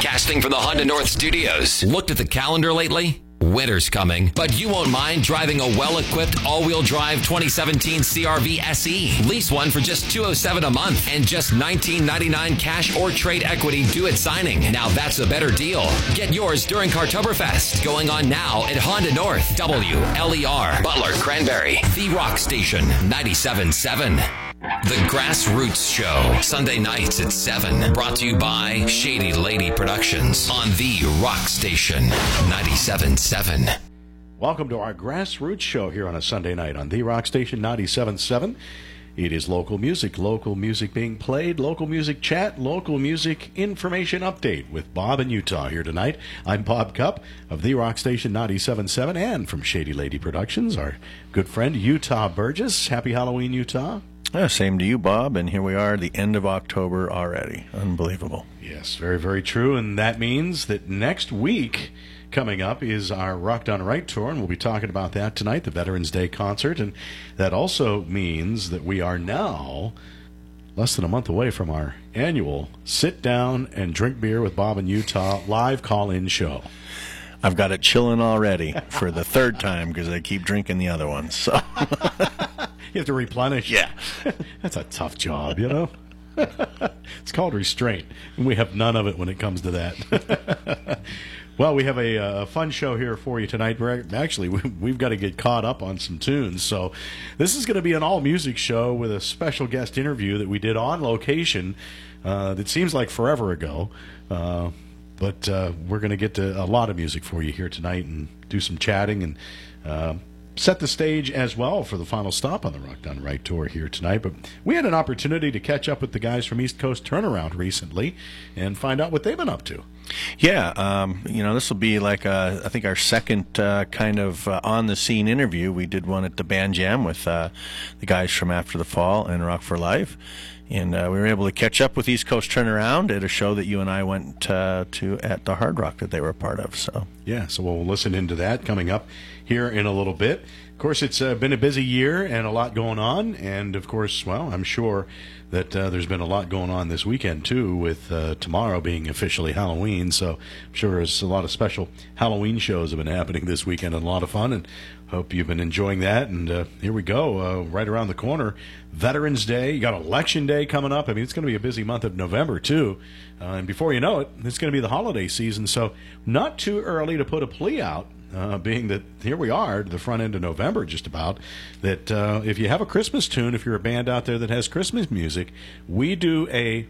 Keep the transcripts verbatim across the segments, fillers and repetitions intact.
Broadcasting from the Honda North Studios. Looked at the calendar lately? Winter's coming, but you won't mind driving a well-equipped all-wheel drive twenty seventeen C R V S E. Lease one for just two hundred seven dollars a month and just nineteen ninety-nine cash or trade equity due at signing. Now that's a better deal. Get yours during Cartoberfest, going on now at Honda North. W L E R, Butler, Cranberry, The Rock Station, ninety-seven point seven. The Grassroots Show, Sunday nights at seven. Brought to you by Shady Lady Productions on The Rock Station, ninety-seven point seven. Welcome to our Grassroots Show here on a Sunday night on The Rock Station, ninety-seven point seven. It is local music, local music being played, local music chat, local music information update with Bob in Utah here tonight. I'm Bob Cupp of The Rock Station ninety-seven point seven, and from Shady Lady Productions, our good friend Utah Burgess. Happy Halloween, Utah. Yeah, same to you, Bob, and here we are, the end of October already. Unbelievable. Yes, very, very true, and that means that next week coming up is our Rock Done Right tour, and we'll be talking about that tonight, the Veterans Day concert, and that also means that we are now less than a month away from our annual Sit Down and Drink Beer with Bob in Utah live call-in show. I've got it chilling already for the third time because I keep drinking the other ones, so... You have to replenish. Yeah. That's a tough job, you know? It's called restraint, and we have none of it when it comes to that. Well, we have a, a fun show here for you tonight. We're, actually, we, we've got to get caught up on some tunes. So this is going to be an all-music show with a special guest interview that we did on location uh, that seems like forever ago. Uh, but uh, we're going to get to a lot of music for you here tonight and do some chatting and uh, set the stage as well for the final stop on the Rock Done Right tour here tonight. But we had an opportunity to catch up with the guys from East Coast Turnaround recently and find out what they've been up to. Yeah, um, you know, this will be like, uh, I think, our second uh, kind of uh, on-the-scene interview. We did one at the Band Jam with uh, the guys from After the Fall and Rock for Life. And uh, we were able to catch up with East Coast Turnaround at a show that you and I went uh, to at the Hard Rock that they were a part of. So yeah, so we'll listen into that coming up here in a little bit. Of course, it's uh, been a busy year and a lot going on. And, of course, well, I'm sure that uh, there's been a lot going on this weekend, too, with uh, tomorrow being officially Halloween. So I'm sure there's a lot of special Halloween shows have been happening this weekend and a lot of fun. And hope you've been enjoying that. And uh, here we go, uh, right around the corner, Veterans Day. You got Election Day coming up. I mean, it's going to be a busy month of November, too. Uh, and before you know it, it's going to be the holiday season. So not too early to put a plea out, uh, being that here we are, the front end of November just about, that uh, if you have a Christmas tune, if you're a band out there that has Christmas music, we do a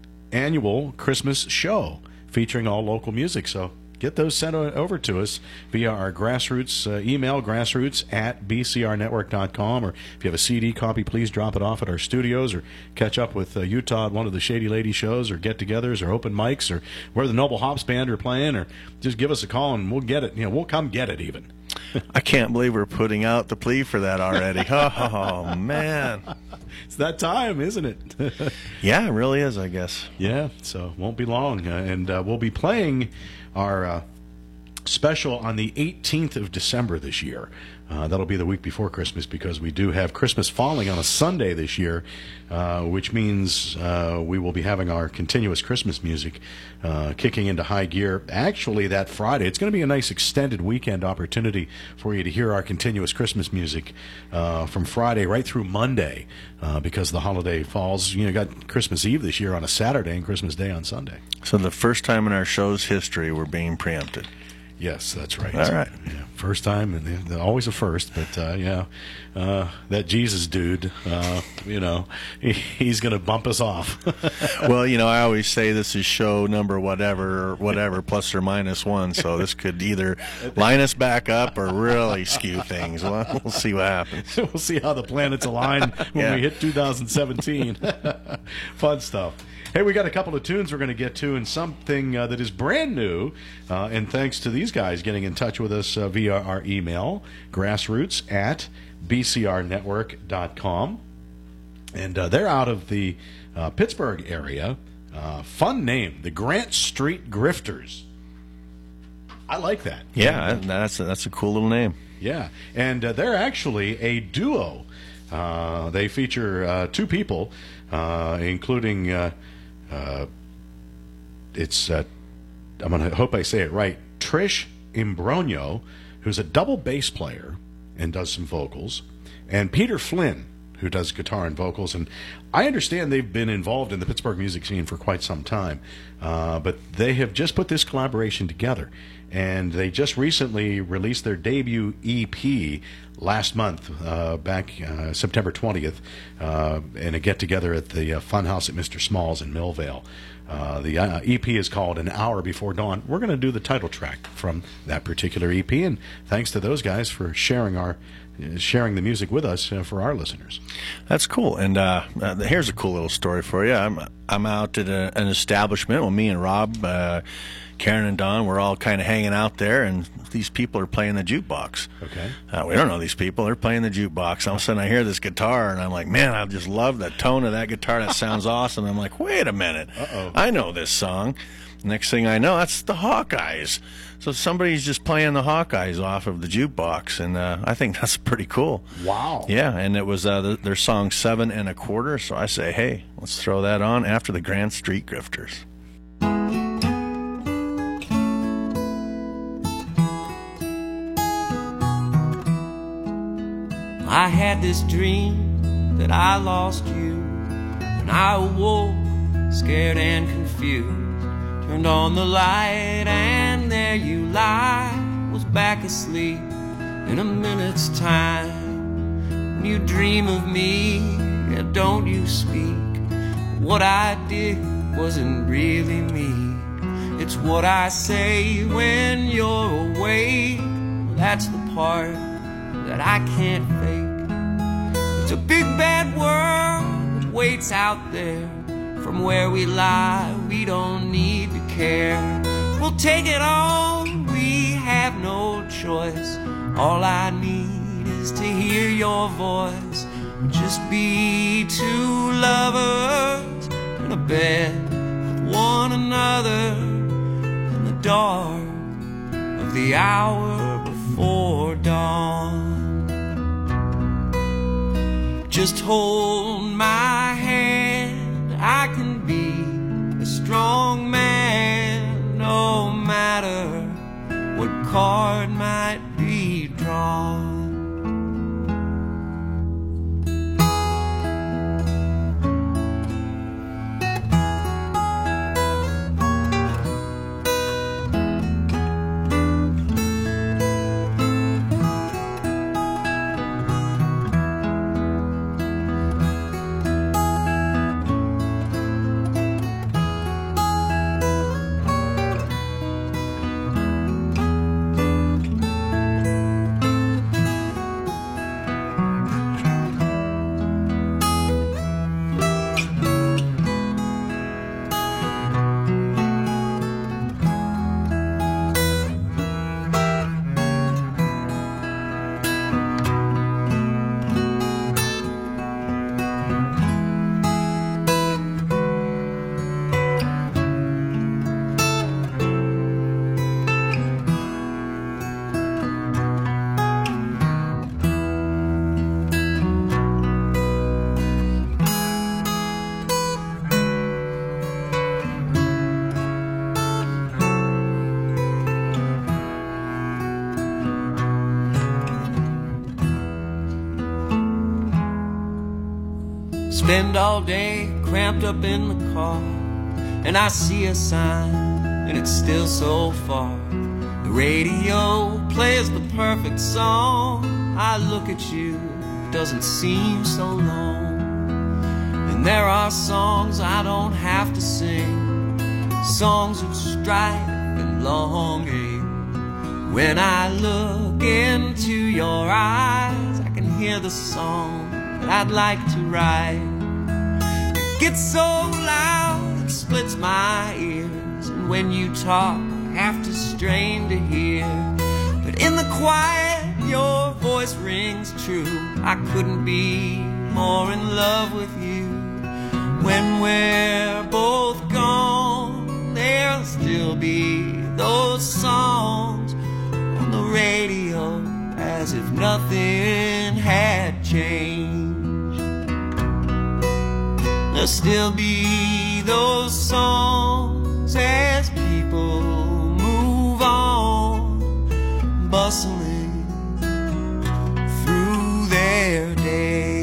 annual Christmas show featuring all local music. So get those sent over to us via our Grassroots uh, email, grassroots at b c r network dot com. Or if you have a C D copy, please drop it off at our studios or catch up with uh, Utah at one of the Shady Lady shows or get-togethers or open mics or where the Noble Hops Band are playing, or just give us a call and we'll get it. You know, we'll come get it even. I can't believe we're putting out the plea for that already. Oh, man. It's that time, isn't it? Yeah, it really is, I guess. Yeah, so it won't be long. Uh, and uh, we'll be playing our uh, special on the eighteenth of December this year. Uh, that'll be the week before Christmas because we do have Christmas falling on a Sunday this year, uh, which means uh, we will be having our continuous Christmas music uh, kicking into high gear actually that Friday. It's going to be a nice extended weekend opportunity for you to hear our continuous Christmas music uh, from Friday right through Monday uh, because the holiday falls. You know, got Christmas Eve this year on a Saturday and Christmas Day on Sunday. So the first time in our show's history we're being preempted. Yes, that's right. All right. Yeah, first time, and always a first, but uh, yeah, uh, that Jesus dude, uh, you know, he, he's going to bump us off. Well, you know, I always say this is show number whatever, or whatever, plus or minus one, so this could either line us back up or really skew things. Well, we'll see what happens. We'll see how the planets align when Yeah. we hit two thousand seventeen. Fun stuff. Hey, we got a couple of tunes we're going to get to, and something uh, that is brand new, uh, and thanks to these guys getting in touch with us uh, via our email, grassroots at b c r network dot com. And uh, they're out of the uh, Pittsburgh area. Uh, fun name, the Grant Street Grifters. I like that. Yeah, that's a, that's a cool little name. Yeah, and uh, they're actually a duo. Uh, they feature uh, two people, uh, including... Uh, Uh, it's uh, I'm going to hope I say it right, Trish Imbrogno, who's a double bass player and does some vocals, and Peter Flynn, who does guitar and vocals. And I understand they've been involved in the Pittsburgh music scene for quite some time, uh, but they have just put this collaboration together, and they just recently released their debut E P last month, uh, back uh, September twentieth, uh, in a get-together at the uh, Funhouse at Mister Small's in Millvale. Uh, the uh, E P is called An Hour Before Dawn. We're going to do the title track from that particular E P, and thanks to those guys for sharing our uh, sharing the music with us uh, for our listeners. That's cool. And uh, uh, here's a cool little story for you. I'm I'm out at a, an establishment. Well, me and Rob, uh, Karen and Don, we're all kind of hanging out there, and these people are playing the jukebox. Okay. Uh, we don't know these people. They're playing the jukebox. All of a sudden, I hear this guitar, and I'm like, man, I just love the tone of that guitar. That sounds awesome. I'm like, wait a minute. Uh-oh. I know this song. Next thing I know, that's the Hawkeyes. So somebody's just playing the Hawkeyes off of the jukebox, and uh, I think that's pretty cool. Wow. Yeah, and it was uh, the, their song Seven and a Quarter, so I say, hey, let's throw that on after the Grand Street Grifters. I had this dream that I lost you, and I awoke scared and confused. Turned on the light and there you lie, was back asleep in a minute's time. When you dream of me, yeah, don't you speak. What I did wasn't really me. It's what I say when you're away. That's the part that I can't fake. It's a big bad world that waits out there. From where we lie, we don't need to care. We'll take it on, we have no choice. All I need is to hear your voice. Just be two lovers in a bed with one another in the dark of the hour before dawn. Just hold my hand, I can be a strong man, no matter what card might be drawn. Spend all day cramped up in the car, and I see a sign, and it's still so far. The radio plays the perfect song. I look at you, it doesn't seem so long. And there are songs I don't have to sing, songs of strife and longing. When I look into your eyes, I can hear the song that I'd like to write. It gets so loud, it splits my ears, and when you talk, I have to strain to hear. But in the quiet, your voice rings true. I couldn't be more in love with you. When we're both gone, there'll still be those songs on the radio, as if nothing had changed. There'll still be those songs as people bustling through their day.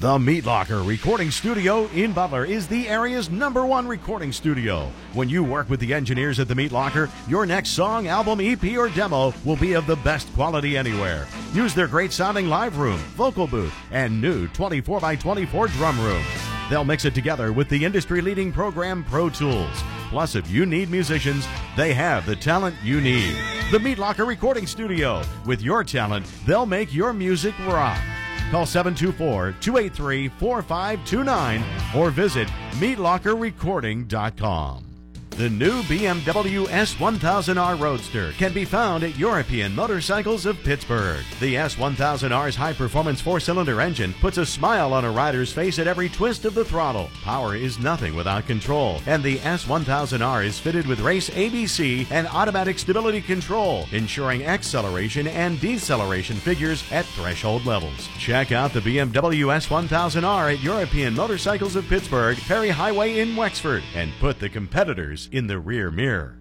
The Meat Locker Recording Studio in Butler is the area's number one recording studio. When you work with the engineers at the Meat Locker, your next song, album, E P, or demo will be of the best quality anywhere. Use their great sounding live room, vocal booth, and new twenty-four by twenty-four drum room. They'll mix it together with the industry-leading program Pro Tools. Plus, if you need musicians, they have the talent you need. The Meat Locker Recording Studio. With your talent, they'll make your music rock. Call seven two four, two eight three, four five two nine or visit meat locker recording dot com. The new B M W S one thousand R Roadster can be found at European Motorcycles of Pittsburgh. The S one thousand R's high-performance four-cylinder engine puts a smile on a rider's face at every twist of the throttle. Power is nothing without control, and the S one thousand R is fitted with race A B C and automatic stability control, ensuring acceleration and deceleration figures at threshold levels. Check out the B M W S one thousand R at European Motorcycles of Pittsburgh, Perry Highway in Wexford, and put the competitors in the rear mirror.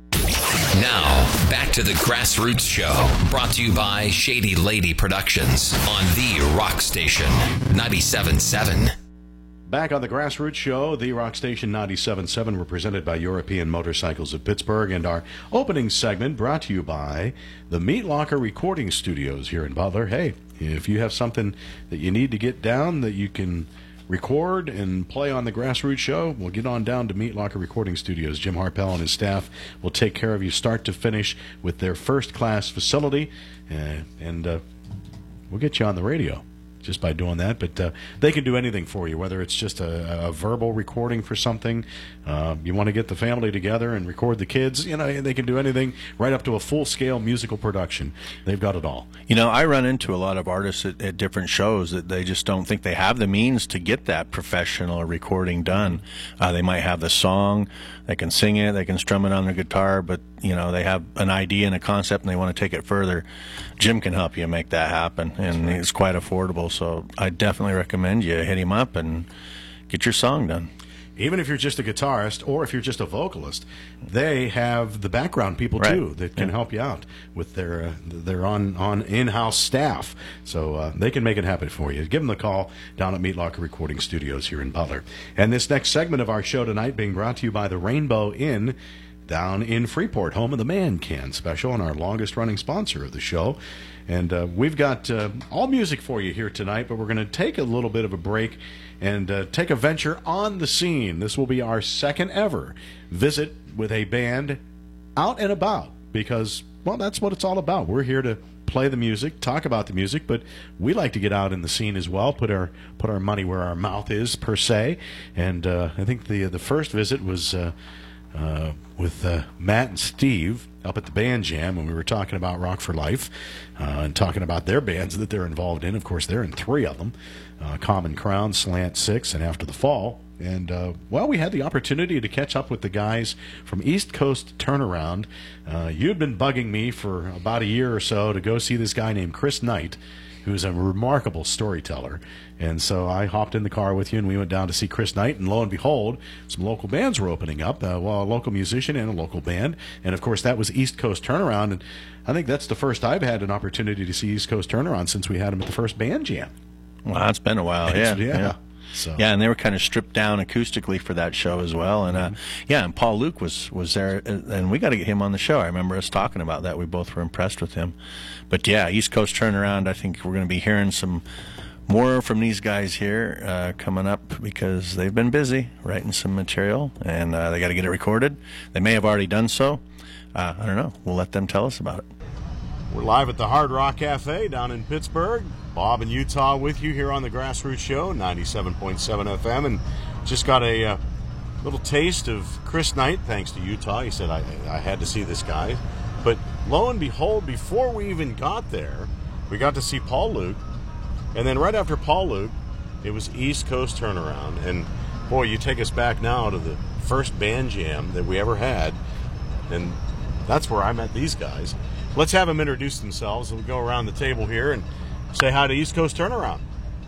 Now, back to the Grassroots Show, brought to you by Shady Lady Productions on the Rock Station ninety-seven point seven. Back on the Grassroots Show, the Rock Station ninety-seven point seven, we're presented by European Motorcycles of Pittsburgh, and our opening segment brought to you by the Meat Locker Recording Studios here in Butler. Hey, if you have something that you need to get down that you can record and play on the Grassroots Show, we'll get on down to Meat Locker Recording Studios. Jim Harpel and his staff will take care of you start to finish with their first-class facility, uh, and uh, we'll get you on the radio just by doing that. But uh, they can do anything for you, whether it's just a, a verbal recording for something, uh, you want to get the family together and record the kids, you know, they can do anything, right up to a full-scale musical production. They've got it all. You know, I run into a lot of artists at, at different shows that they just don't think they have the means to get that professional recording done. Uh, they might have the song, they can sing it, they can strum it on their guitar, but, you know, they have an idea and a concept and they want to take it further. Jim can help you make that happen, and it's quite affordable, so I definitely recommend you hit him up and get your song done. Even if you're just a guitarist or if you're just a vocalist, they have the background people Right. too that can Yeah. help you out with their uh, their on on in-house staff. So uh, they can make it happen for you. Give them a call down at Meat Locker Recording Studios here in Butler. And this next segment of our show tonight being brought to you by the Rainbow Inn down in Freeport, home of the Man Can Special, and our longest running sponsor of the show. And uh, we've got uh, all music for you here tonight, but we're going to take a little bit of a break and uh, take a venture on the scene. This will be our second ever visit with a band out and about because, well, that's what it's all about. We're here to play the music, talk about the music, but we like to get out in the scene as well, put our put our money where our mouth is, per se. And uh, I think the the first visit was uh, uh, with uh, Matt and Steve up at the Band Jam when we were talking about Rock for Life uh, and talking about their bands that they're involved in. Of course, they're in three of them, uh, Common Crown, Slant Six, and After the Fall. And, uh, well, we had the opportunity to catch up with the guys from East Coast Turnaround. Uh, you'd been bugging me for about a year or so to go see this guy named Chris Knight, who's a remarkable storyteller. And so I hopped in the car with you, and we went down to see Chris Knight, and lo and behold, some local bands were opening up, uh, well, a local musician and a local band. And, of course, that was East Coast Turnaround, and I think that's the first I've had an opportunity to see East Coast Turnaround since we had them at the first Band Jam. Well, it's been a while, yeah. yeah. yeah. So. Yeah, and they were kind of stripped down acoustically for that show as well. And uh, yeah, and Paul Luke was was there, and we got to get him on the show. I remember us talking about that. We both were impressed with him. But yeah, East Coast Turnaround. I think we're going to be hearing some more from these guys here uh, coming up because they've been busy writing some material, and uh, they got to get it recorded. They may have already done so. Uh, I don't know. We'll let them tell us about it. We're live at the Hard Rock Cafe down in Pittsburgh. Bob in Utah with you here on the Grassroots Show, ninety-seven point seven F M, and just got a uh, little taste of Chris Knight, thanks to Utah. He said, I, I had to see this guy. But lo and behold, before we even got there, we got to see Paul Luke. And then right after Paul Luke, it was East Coast Turnaround. And boy, you take us back now to the first Band Jam that we ever had. And that's where I met these guys. Let's have them introduce themselves. We'll go around the table here and say hi to East Coast Turnaround.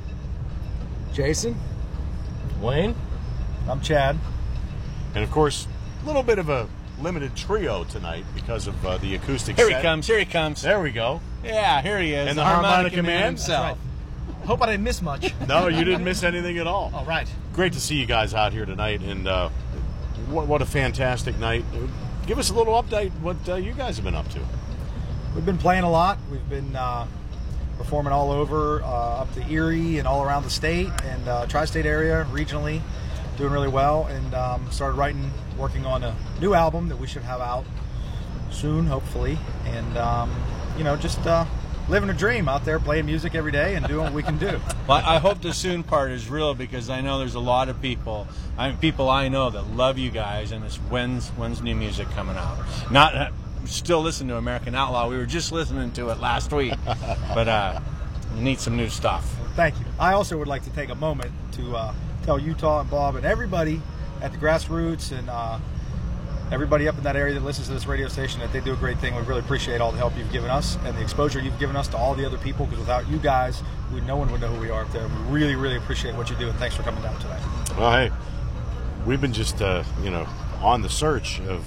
Jason. Wayne. I'm Chad. And, of course, a little bit of a limited trio tonight because of uh, the acoustic Here set. he comes, here he comes. There we go. Yeah, here he is. And the harmonica man. himself. Hope I didn't miss much. No, you didn't miss anything at all. All right. Great to see you guys out here tonight, and uh, what, what a fantastic night. Give us a little update what uh, you guys have been up to. We've been playing a lot. We've been uh, performing all over, uh, up to Erie and all around the state and uh, tri-state area, regionally, doing really well. And um, started writing, working on a new album that we should have out soon, hopefully. And, um, you know, just uh, living a dream out there, playing music every day and doing what we can do. Well, I hope the soon part is real, because I know there's a lot of people, I mean, people I know that love you guys, and it's when's when's new music coming out. Not uh, still listening to American Outlaw. We were just listening to it last week, but uh, we need some new stuff. Thank you. I also would like to take a moment to uh, tell Utah and Bob and everybody at the Grassroots and uh, everybody up in that area that listens to this radio station that they do a great thing. We really appreciate all the help you've given us and the exposure you've given us to all the other people, because without you guys, we, no one would know who we are up there. We really, really appreciate what you do, and thanks for coming down tonight. Well, hey, we've been just, uh, you know, on the search of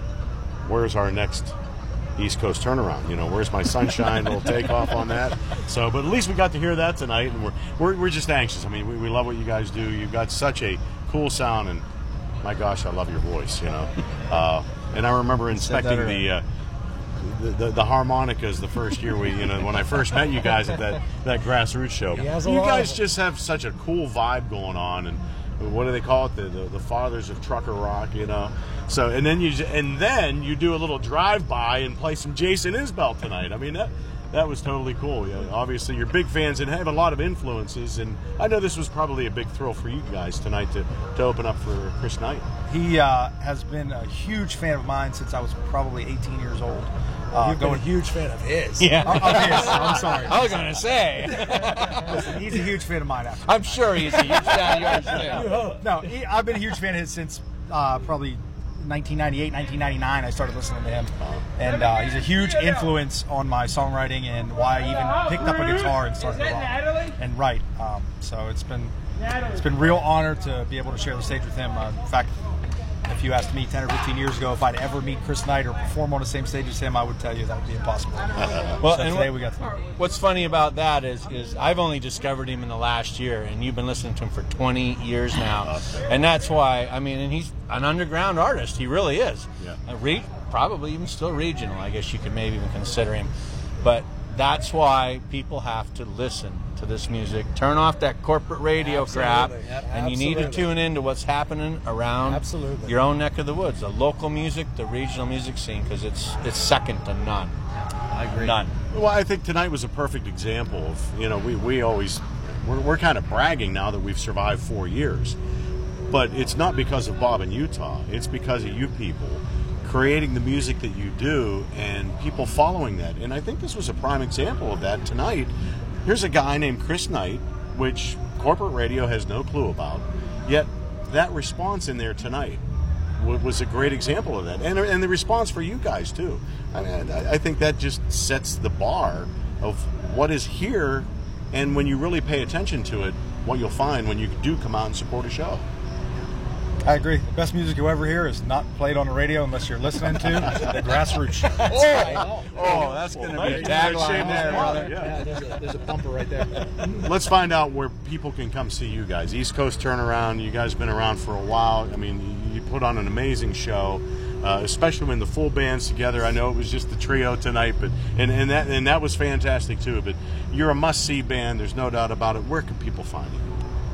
where's our next East Coast turnaround. You know, where's my sunshine? We'll take off on that. So, but at least we got to hear that tonight, and we're we're, we're just anxious. I mean, we, we love what you guys do. You've got such a cool sound, and my gosh, I love your voice, you know. Uh, and I remember inspecting the, uh, the, the the harmonicas the first year we, you know, when I first met you guys at that, that Grassroots show. You guys just have such a cool vibe going on, and what do they call it? The, the the fathers of trucker rock, you know. So and then you and then you do a little drive by and play some Jason Isbell tonight. I mean that. That was totally cool. Yeah, obviously, you're big fans and have a lot of influences, and I know this was probably a big thrill for you guys tonight to, to open up for Chris Knight. He uh, has been a huge fan of mine since I was probably eighteen years old. Uh, You've been a huge fan of his. Yeah. Of his. I'm sorry. I was going to say. Listen, he's a huge fan of mine. After I'm sure he's a huge fan of yours, too. No, he, I've been a huge fan of his since uh, probably nineteen ninety-eight, nineteen ninety-nine. I started listening to him, and uh, he's a huge influence on my songwriting and why I even picked up a guitar and started to rock and write. Um, so it's been it's been a real honor to be able to share the stage with him. Uh, in fact, if you asked me ten or fifteen years ago if I'd ever meet Chris Knight or perform on the same stage as him, I would tell you that would be impossible. Well, so and today what, we got to. What's funny about that is is I've only discovered him in the last year, and you've been listening to him for twenty years now, and that's why. I mean, and he's an underground artist. He really is. Yeah. A re- probably even still regional. I guess you could maybe even consider him, but that's why people have to listen to this music. Turn off that corporate radio Absolutely. crap, Yep. and you need to Absolutely. tune in to what's happening around Absolutely. your own neck of the woods, the local music, the regional music scene, because it's it's second to none. I agree. None. Well, I think tonight was a perfect example of, you know, we, we always, we're, we're kind of bragging now that we've survived four years. But it's not because of Bob in Utah. It's because of you people creating the music that you do and people following that. And I think this was a prime example of that tonight. Here's a guy named Chris Knight, which corporate radio has no clue about, yet that response in there tonight was a great example of that. And, and the response for you guys, too. I mean, I, I think that just sets the bar of what is here, and when you really pay attention to it, what you'll find when you do come out and support a show. I agree. The best music you'll ever hear is not played on the radio unless you're listening to the Grassroots. Oh, oh, that's going to Well, be a maybe tagline shameless there, plug, brother. yeah. Yeah, there's a, there's a bumper right there. Let's find out where people can come see you guys. East Coast Turnaround, you guys have been around for a while. I mean, you put on an amazing show, uh, especially when the full band's together. I know it was just the trio tonight, but and, and that and that was fantastic too. But you're a must-see band. There's no doubt about it. Where can people find you?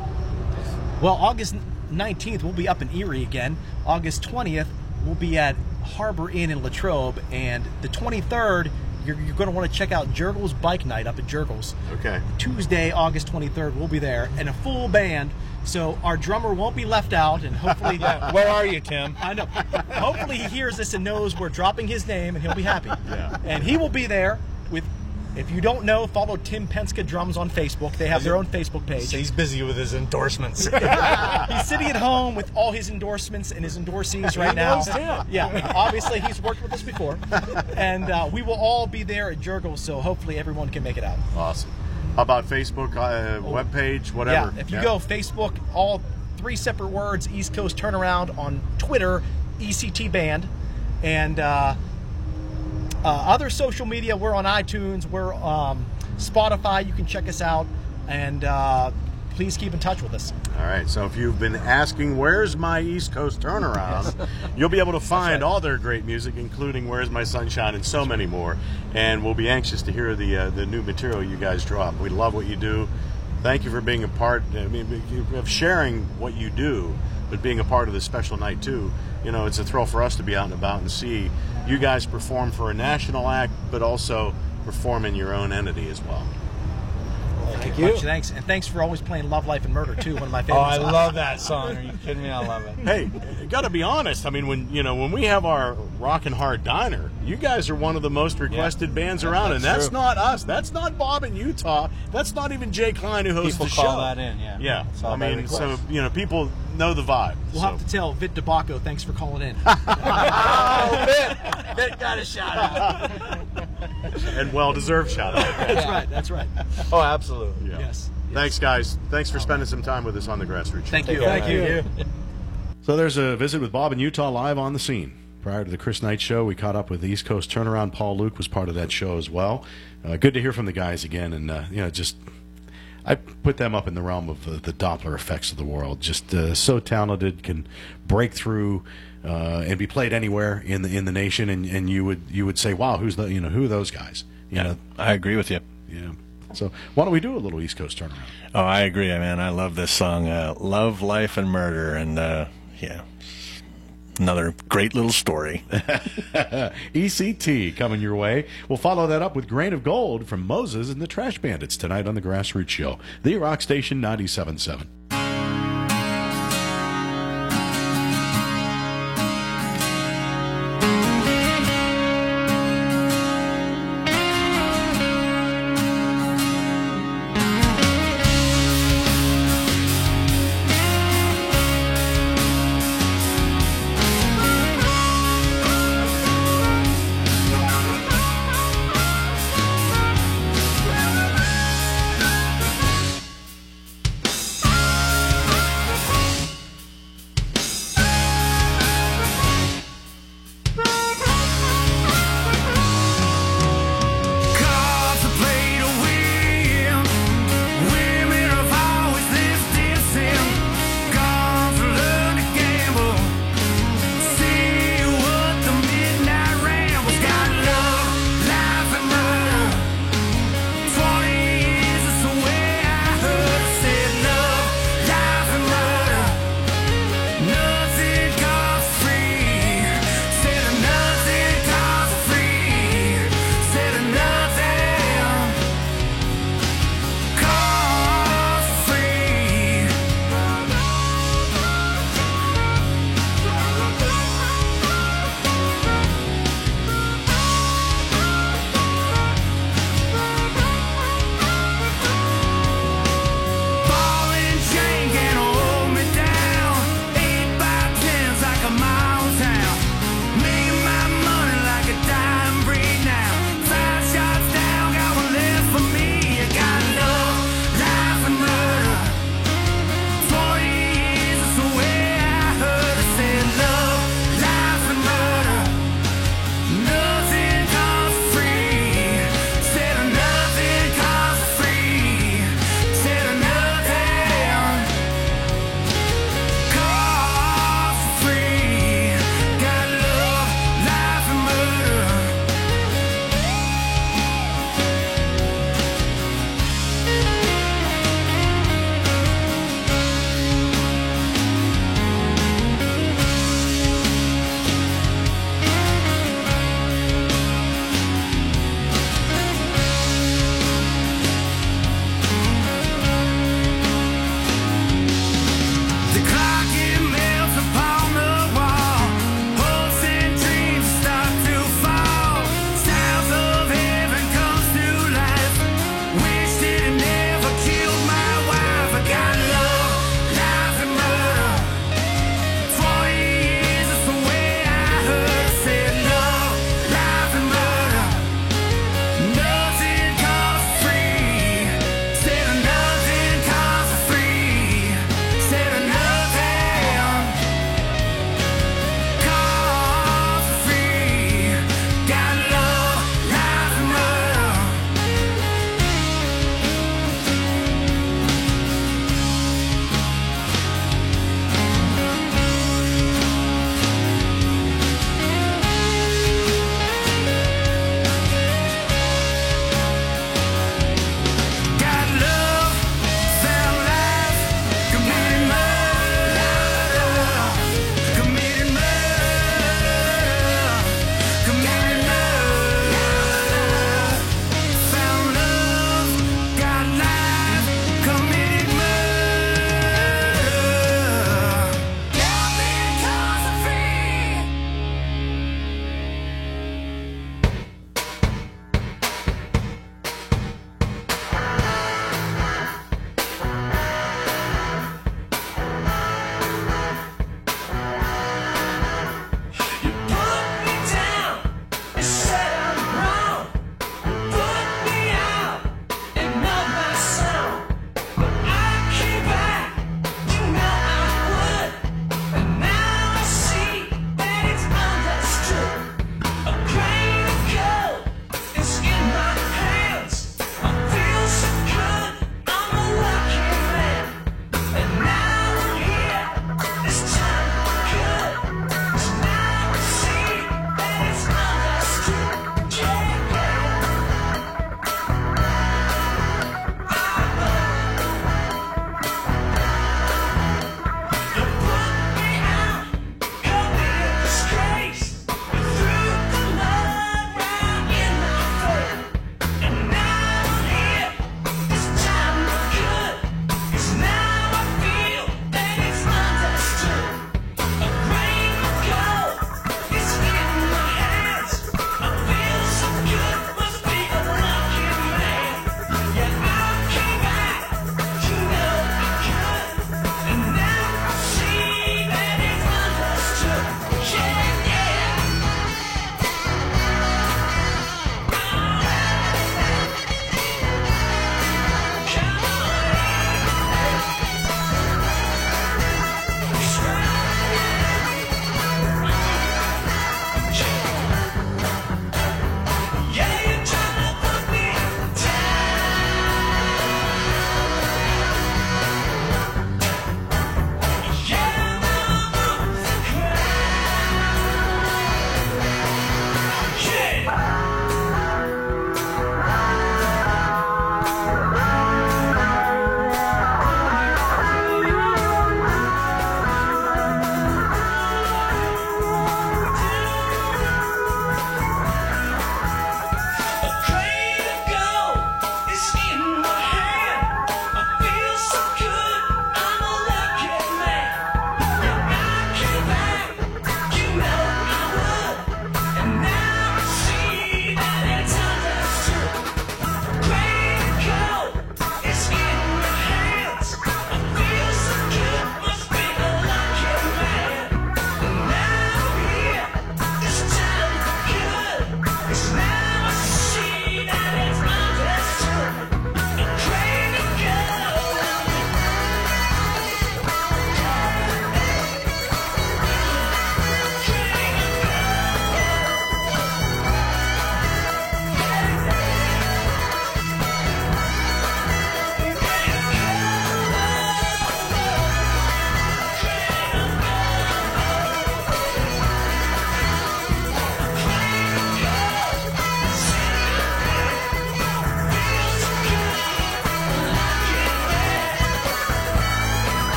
Well, August nineteenth, we'll be up in Erie again. August twentieth, we'll be at Harbor Inn in Latrobe. And the twenty-third, you're, you're going to want to check out Jurgles Bike Night up at Jurgles. Okay. Tuesday, August twenty-third, we'll be there. And a full band. So our drummer won't be left out. And hopefully... Yeah, where are you, Tim? I know. Hopefully he hears this and knows we're dropping his name, and he'll be happy. Yeah. And he will be there with... If you don't know, follow Tim Penska Drums on Facebook. They have their own Facebook page. He's busy with his endorsements. He's sitting at home with all his endorsements and his endorsees right now. Yeah, obviously he's worked with us before. And uh, we will all be there at Jurgles, so hopefully everyone can make it out. Awesome. How about Facebook, uh, webpage, whatever? Yeah, if you go Facebook, all three separate words, East Coast Turnaround. On Twitter, E C T Band. And uh, uh, other social media, we're on iTunes, we're um, Spotify. You can check us out. and uh, please keep in touch with us. All right, so if you've been asking, where's my East Coast turnaround, you'll be able to find right. all their great music, including Where's My Sunshine and so many more. And we'll be anxious to hear the uh, the new material you guys drop. We love what you do. Thank you for being a part I mean, of sharing what you do, but being a part of this special night, too. You know, it's a thrill for us to be out and about and see you guys perform for a national act, but also perform in your own entity as well. Thank you. Much thanks, and thanks for always playing Love, Life, and Murder too. One of my favorites. Oh, I love that song. Are you kidding me? I love it. Hey, got to be honest. I mean, when you know when we have our Rockin' Hard Diner, you guys are one of the most requested yeah. bands around, that's and that's true. not us. That's not Bob in Utah. That's not even Jay Klein who hosts people the show. People call that in, yeah. Yeah. I mean, so you know, people know the vibe. We'll so. have to tell Vit DeBacco thanks for calling in. Oh, Vit! Vit got a shout out, and well-deserved shout out. That's right. That's right. Oh, absolutely. Yeah. Yes. Thanks, guys. Thanks for spending some time with us on the Grassroots Show. Thank you. Thank you. So there's a visit with Bob in Utah live on the scene. Prior to the Chris Knight show, we caught up with the East Coast Turnaround. Paul Luke was part of that show as well. Uh, good to hear from the guys again, and uh, you know, just I put them up in the realm of uh, the Doppler effects of the world. Just uh, so talented, can break through uh, and be played anywhere in the in the nation, and, and you would you would say, wow, who's the you know who are those guys? You Yeah, know, I agree with you. yeah. So why don't we do a little East Coast Turnaround? Oh, I agree, man. I love this song, uh, Love, Life, and Murder. And, uh, yeah, another great little story. E C T coming your way. We'll follow that up with Grain of Gold from Moses and the Trash Bandits tonight on the Grassroots Show. The Rock Station ninety-seven point seven.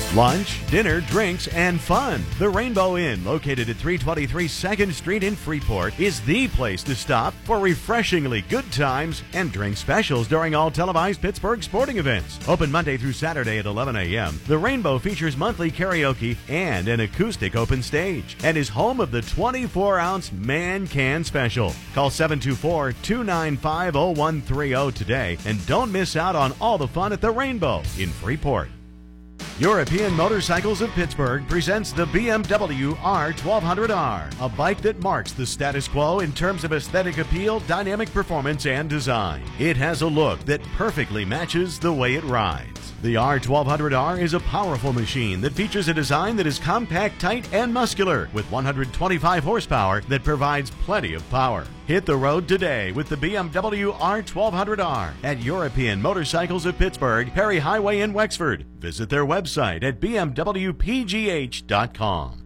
Lunch, dinner, drinks, and fun. The Rainbow Inn, located at three twenty-three second Street in Freeport, is the place to stop for refreshingly good times and drink specials during all televised Pittsburgh sporting events. Open Monday through Saturday at eleven a.m., the Rainbow features monthly karaoke and an acoustic open stage and is home of the twenty-four ounce Man Can Special. Call seven two four, two nine five, zero one three zero today and don't miss out on all the fun at the Rainbow in Freeport. European Motorcycles of Pittsburgh presents the B M W R twelve hundred R, a bike that marks the status quo in terms of aesthetic appeal, dynamic performance, and design. It has a look that perfectly matches the way it rides. The R twelve hundred R is a powerful machine that features a design that is compact, tight, and muscular, with one hundred twenty-five horsepower that provides plenty of power. Hit the road today with the B M W R twelve hundred R at European Motorcycles of Pittsburgh, Perry Highway in Wexford. Visit their website at b m w p g h dot com.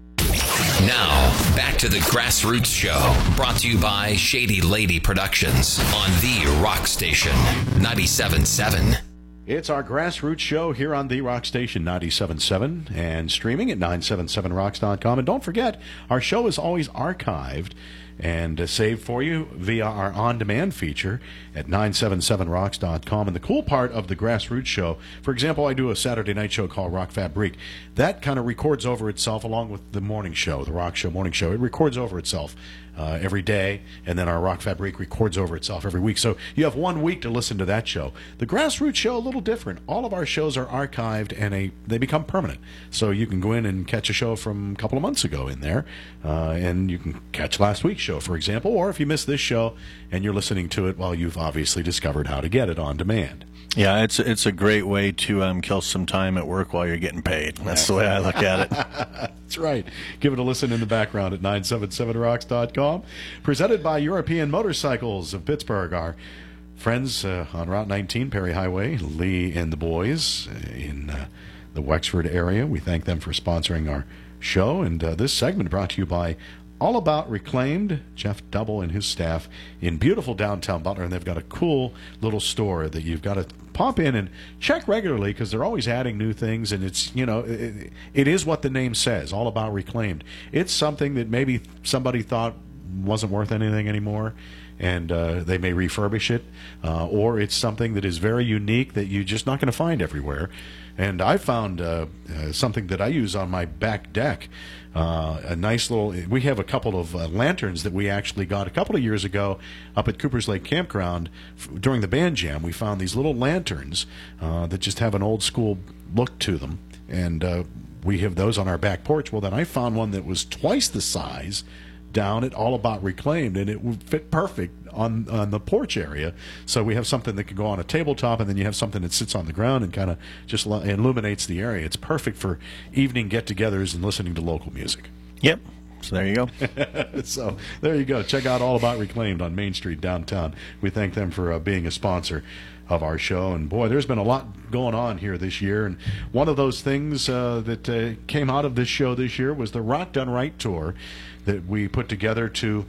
Now, back to the Grassroots Show, brought to you by Shady Lady Productions on the Rock Station ninety-seven point seven. It's our Grassroots Show here on the Rock Station ninety-seven point seven and streaming at nine seven seven rocks dot com. And don't forget, our show is always archived and uh, saved for you via our on-demand feature at nine seven seven rocks dot com. And the cool part of the Grassroots Show, for example, I do a Saturday night show called Rock Fabrique. That kind of records over itself along with the morning show, the Rock Show morning show. It records over itself uh, every day, and then our Rock Fabrique records over itself every week. So you have one week to listen to that show. The Grassroots Show, a little different. All of our shows are archived, and a, they become permanent. So you can go in and catch a show from a couple of months ago in there, uh, and you can catch last week's show, for example, or if you missed this show and you're listening to it, well, you've obviously discovered how to get it on demand. Yeah, it's it's a great way to um, kill some time at work while you're getting paid. That's the way I look at it. That's right. Give it a listen in the background at nine seven seven rocks dot com. Presented by European Motorcycles of Pittsburgh, our friends uh, on Route nineteen, Perry Highway, Lee and the boys in uh, the Wexford area. We thank them for sponsoring our show. And uh, this segment brought to you by All About Reclaimed, Jeff Double and his staff in beautiful downtown Butler, and they've got a cool little store that you've got to pop in and check regularly because they're always adding new things, and it's, you know, it, it is what the name says, All About Reclaimed. It's something that maybe somebody thought wasn't worth anything anymore, and uh, they may refurbish it, uh, or it's something that is very unique that you're just not going to find everywhere. And I found uh, uh, something that I use on my back deck. Uh, a nice little, we have a couple of uh, lanterns that we actually got a couple of years ago up at Cooper's Lake Campground f- during the band jam. We found these little lanterns uh, that just have an old school look to them, and uh, we have those on our back porch. Well, then I found one that was twice the size down at All About Reclaimed, and it would fit perfect on on the porch area. So we have something that can go on a tabletop, and then you have something that sits on the ground and kind of just illuminates the area. It's perfect for evening get-togethers and listening to local music. Yep. So there you go. So there you go. Check out All About Reclaimed on Main Street downtown. We thank them for uh, being a sponsor of our show. And boy, there's been a lot going on here this year. And one of those things uh, that uh, came out of this show this year was the Rock Done Right tour that we put together to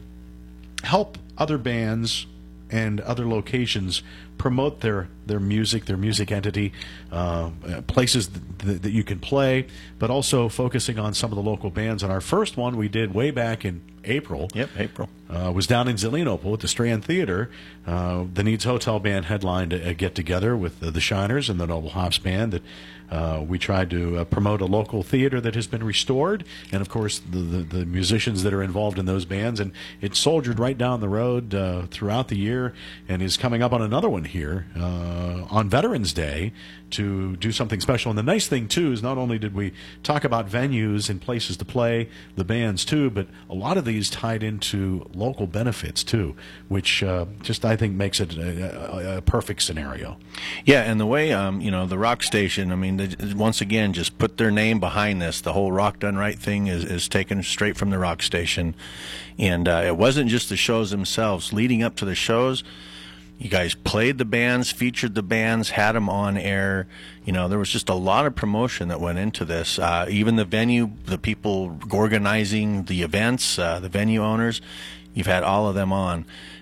help other bands and other locations promote their, their music, their music entity, uh, places th- that you can play, but also focusing on some of the local bands. And our first one we did way back in April. Yep, April. Uh, was down in Zelienople at the Strand Theater. Uh, the Needs Hotel Band headlined a, a get-together with the, the Shiners and the Noble Hops Band that uh, we tried to uh, promote a local theater that has been restored, and of course the, the, the musicians that are involved in those bands. And it soldiered right down the road uh, throughout the year, and is coming up on another one here uh, on Veterans Day to do something special. And the nice thing, too, is not only did we talk about venues and places to play, the bands, too, but a lot of these tied into local benefits, too, which uh, just, I think, makes it a, a, a perfect scenario. Yeah, and the way, um, you know, the Rock Station, I mean, they, once again, just put their name behind this. The whole Rock Done Right thing is, is taken straight from the Rock Station. And uh, it wasn't just the shows themselves. Leading up to the shows, you guys played the bands, featured the bands, had them on air. You know, there was just a lot of promotion that went into this. Uh, even the venue, the people organizing the events, uh, the venue owners, you've had all of them on.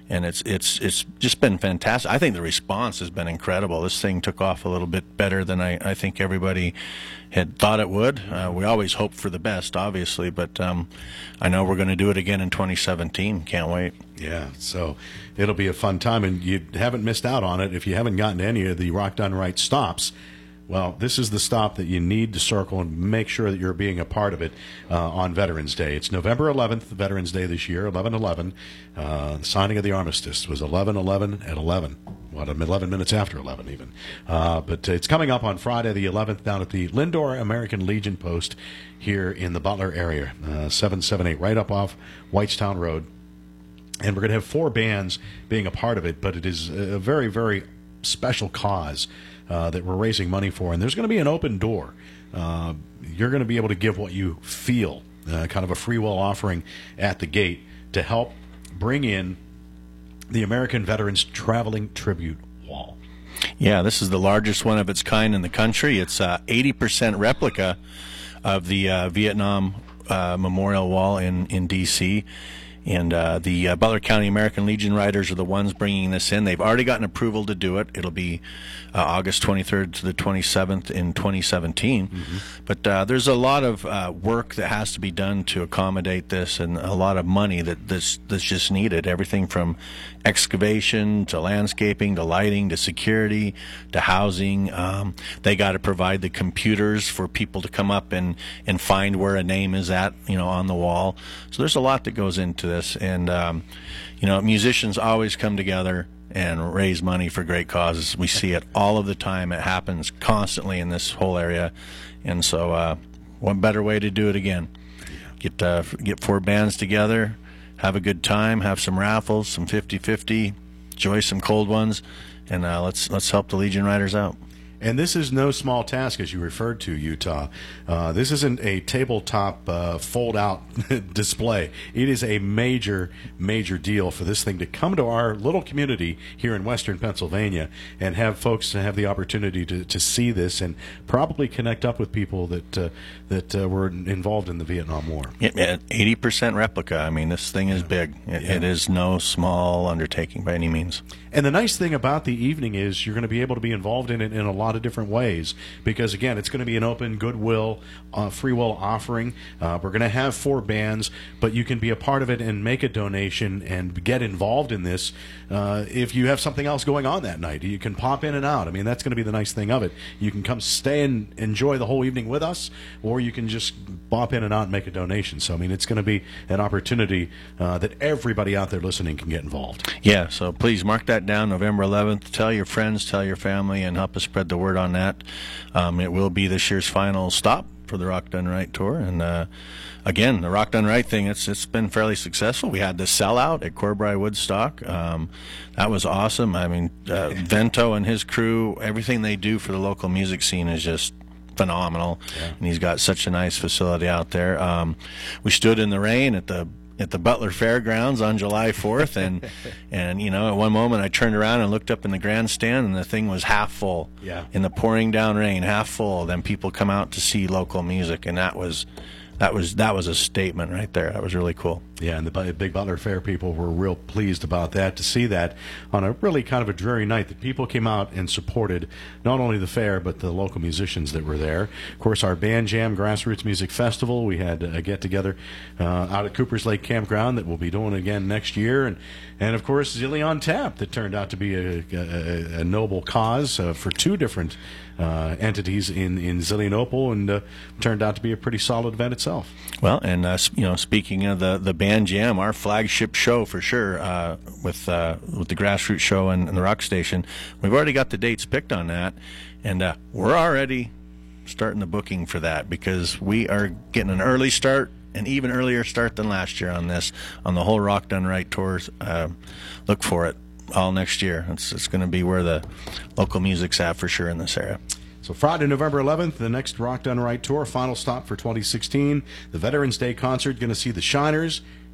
and it's it's it's just been fantastic. I think the response has been incredible. This thing took off a little bit better than I, I think everybody had thought it would. Uh, we always hope for the best, obviously, but um, I know we're going to do it again in twenty seventeen. Can't wait. Yeah, so it'll be a fun time, and you haven't missed out on it if you haven't gotten to any of the Rock Done Right stops. Well, this is the stop that you need to circle and make sure that you're being a part of it uh, on Veterans Day. It's November eleventh, Veterans Day this year, eleven eleven. Uh, the signing of the armistice was eleven eleven at eleven. What, eleven minutes after eleven even. Uh, but it's coming up on Friday the eleventh down at the Lindor American Legion Post here in the Butler area, uh, seven seventy-eight, right up off Whitestown Road. And we're going to have four bands being a part of it, but it is a very, very special cause uh, that we're raising money for. And there's going to be an open door. Uh, you're going to be able to give what you feel, uh, kind of a free will offering at the gate to help bring in the American Veterans Traveling Tribute Wall. Yeah, this is the largest one of its kind in the country. It's uh, eighty percent replica of the uh, Vietnam uh, Memorial Wall in, in D C And uh, the uh, Butler County American Legion Riders are the ones bringing this in. They've already gotten approval to do it. It'll be uh, August twenty-third to the twenty-seventh in twenty seventeen. Mm-hmm. But uh, there's a lot of uh, work that has to be done to accommodate this, and a lot of money that this, that's just needed. Everything from excavation to landscaping to lighting to security to housing. Um, they got to provide the computers for people to come up and, and find where a name is at, you know, on the wall. So there's a lot that goes into this. And, um, you know, musicians always come together and raise money for great causes. We see it all of the time. It happens constantly in this whole area. And so uh, what better way to do it again? Get, uh, get four bands together, have a good time, have some raffles, some fifty-fifty, enjoy some cold ones, and uh, let's let's help the Legion Riders out. And this is no small task, as you referred to, Utah. Uh, this isn't a tabletop uh, fold-out display. It is a major, major deal for this thing to come to our little community here in western Pennsylvania and have folks have the opportunity to, to see this and probably connect up with people that uh, that uh, were involved in the Vietnam War. Yeah, eighty percent replica. I mean, this thing is big. It, yeah. it is no small undertaking by any means. And the nice thing about the evening is you're going to be able to be involved in it in a lot of different ways because, again, it's going to be an open goodwill, uh, free will offering. Uh, we're going to have four bands, but you can be a part of it and make a donation and get involved in this uh, if you have something else going on that night. You can pop in and out. I mean, that's going to be the nice thing of it. You can come stay and enjoy the whole evening with us, or you can just bop in and out and make a donation. So, I mean, it's going to be an opportunity uh, that everybody out there listening can get involved. Yeah, so please mark that down, November eleventh. Tell your friends, tell your family, and help us spread the word on that. Um, it will be this year's final stop for the Rock Done Right Tour. And uh, again, the Rock Done Right thing, it's it's been fairly successful. We had the sellout at Corbry Woodstock. Um, that was awesome. I mean, uh, Vento and his crew, everything they do for the local music scene is just phenomenal. Yeah. And he's got such a nice facility out there. Um, we stood in the rain at the at the Butler Fairgrounds on July fourth, and and you know, at one moment I turned around and looked up in the grandstand, and the thing was half full. Yeah. In the pouring down rain, half full. Then people come out to see local music, and that was that was that was a statement right there. That was really cool. Yeah, and the Big Butler Fair people were real pleased about that, to see that on a really kind of a dreary night, that people came out and supported not only the fair but the local musicians that were there. Of course, our Band Jam Grassroots Music Festival, we had a get-together uh, out at Cooper's Lake Campground that we'll be doing again next year. And, and of course, Zilly on Tap, that turned out to be a, a, a noble cause uh, for two different uh, entities in, in Zillionople, and uh, turned out to be a pretty solid event itself. Well, and uh, you know, speaking of the, the Band Jam, our flagship show for sure, uh, with uh, with the Grassroots Show and, and the Rock Station, we've already got the dates picked on that, and uh, we're already starting the booking for that because we are getting an early start, an even earlier start than last year on this, on the whole Rock Done Right tours. Uh, look for it all next year. It's, it's going to be where the local music's at for sure in this area. So Friday, November eleventh, the next Rock Done Right Tour, final stop for twenty sixteen. The Veterans Day concert, going to see the Shiners,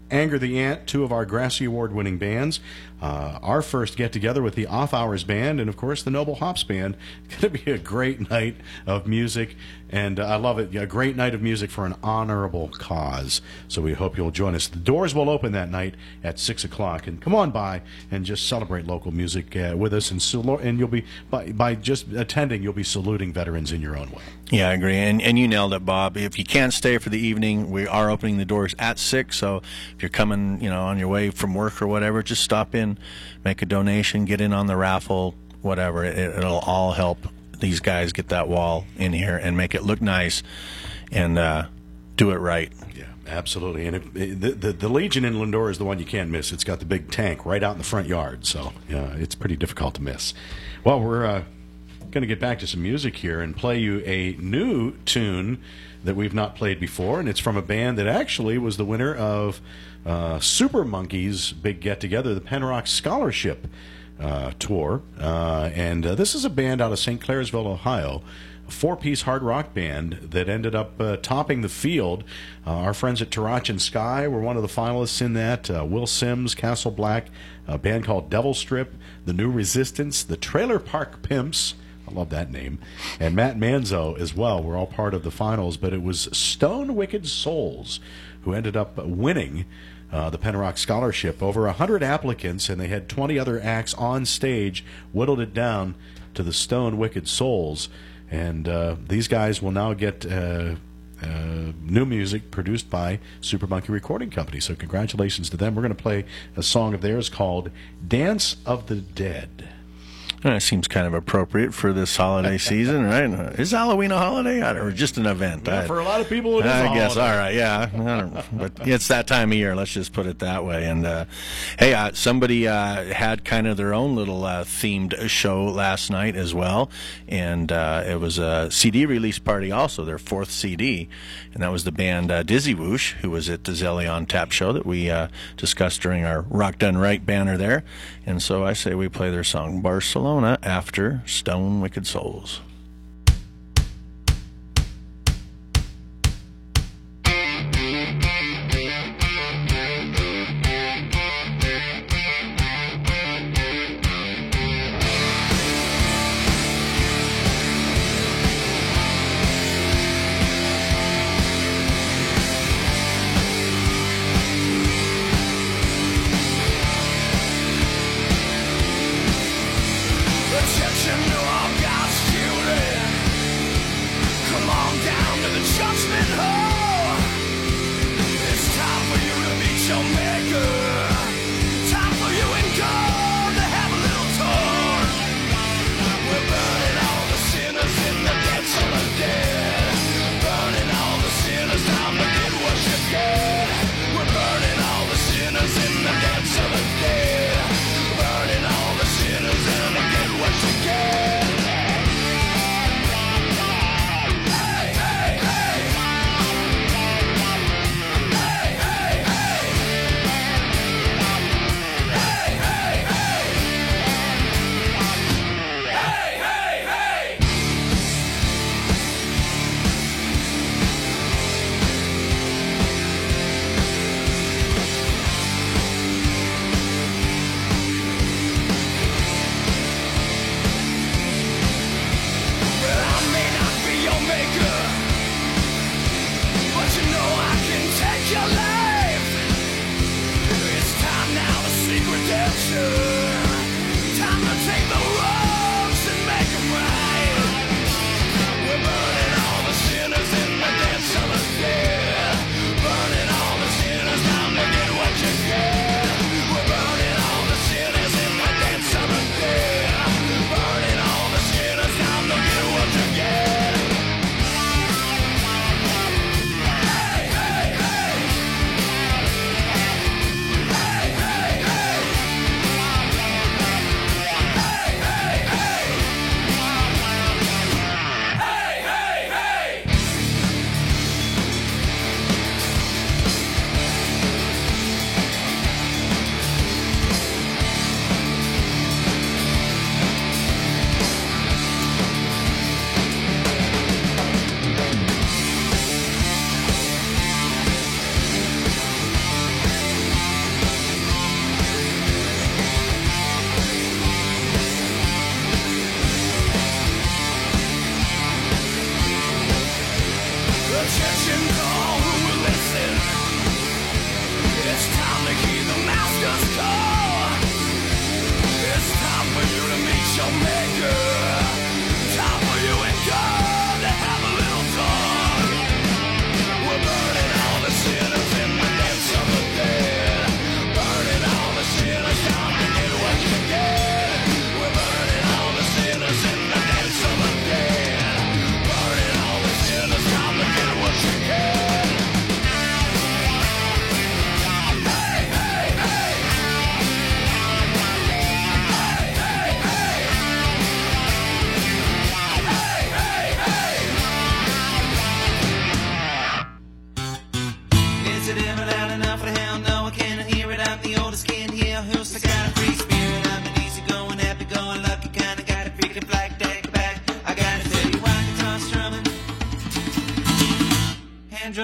Anger the Ant, two of our Grassy Award-winning bands. Uh, our first get-together with the Off Hours Band, and, of course, the Noble Hops Band. It's going to be a great night of music, and uh, I love it. A great night of music for an honorable cause. So we hope you'll join us. The doors will open that night at six o'clock, and come on by and just celebrate local music uh, with us, and, sal- and you'll be, by, by just attending, you'll be saluting veterans in your own way. Yeah, I agree. And, and you nailed it, Bob. If you can't stay for the evening, we are opening the doors at six, so if you're coming, you know, on your way from work or whatever, just stop in, make a donation, get in on the raffle, whatever. It, it'll all help these guys get that wall in here and make it look nice and uh, do it right. Yeah, absolutely. And it, it, the, the the Legion in Lindor is the one you can't miss. It's got the big tank right out in the front yard, so yeah, it's pretty difficult to miss. Well, we're uh, going to get back to some music here and play you a new tune that we've not played before, and it's from a band that actually was the winner of uh, Super Monkey's big get-together, the Penrock Scholarship uh, Tour. Uh, and uh, this is a band out of Saint Clairsville, Ohio, a four-piece hard rock band that ended up uh, topping the field. Uh, our friends at Tarachin Sky were one of the finalists in that. Uh, Will Sims, Castle Black, a band called Devil Strip, The New Resistance, the Trailer Park Pimps, I love that name, and Matt Manzo as well were all part of the finals, but it was Stone Wicked Souls who ended up winning uh, the Penrock Scholarship. Over one hundred applicants, and they had twenty other acts on stage, whittled it down to the Stone Wicked Souls, and uh, these guys will now get uh, uh, new music produced by Super Monkey Recording Company, so congratulations to them. We're going to play a song of theirs called Dance of the Dead. That seems kind of appropriate for this holiday season, right? Is Halloween a holiday or just an event? Yeah, I, for a lot of people, it is I a guess. holiday. All right, yeah. I don't know. But it's that time of year. Let's just put it that way. And uh, hey, uh, somebody uh, had kind of their own little uh, themed show last night as well, and uh, it was a C D release party also, their fourth C D, and that was the band uh, Dizzy Whoosh, who was at the Zelly on Tap show that we uh, discussed during our Rock Done Right banner there. And so I say we play their song Barcelona after Stone Wicked Souls. Attention to all God's children. Come on down to the judgment hall. It's time for you to meet your maker. Time for you and God to have a little talk. We're burning all the sinners in the depths of the dead. Burning all the sinners down to get what you get. We're burning all the sinners in the depths of the dead. Burning all the sinners down to get what you get. Hey, hey, hey.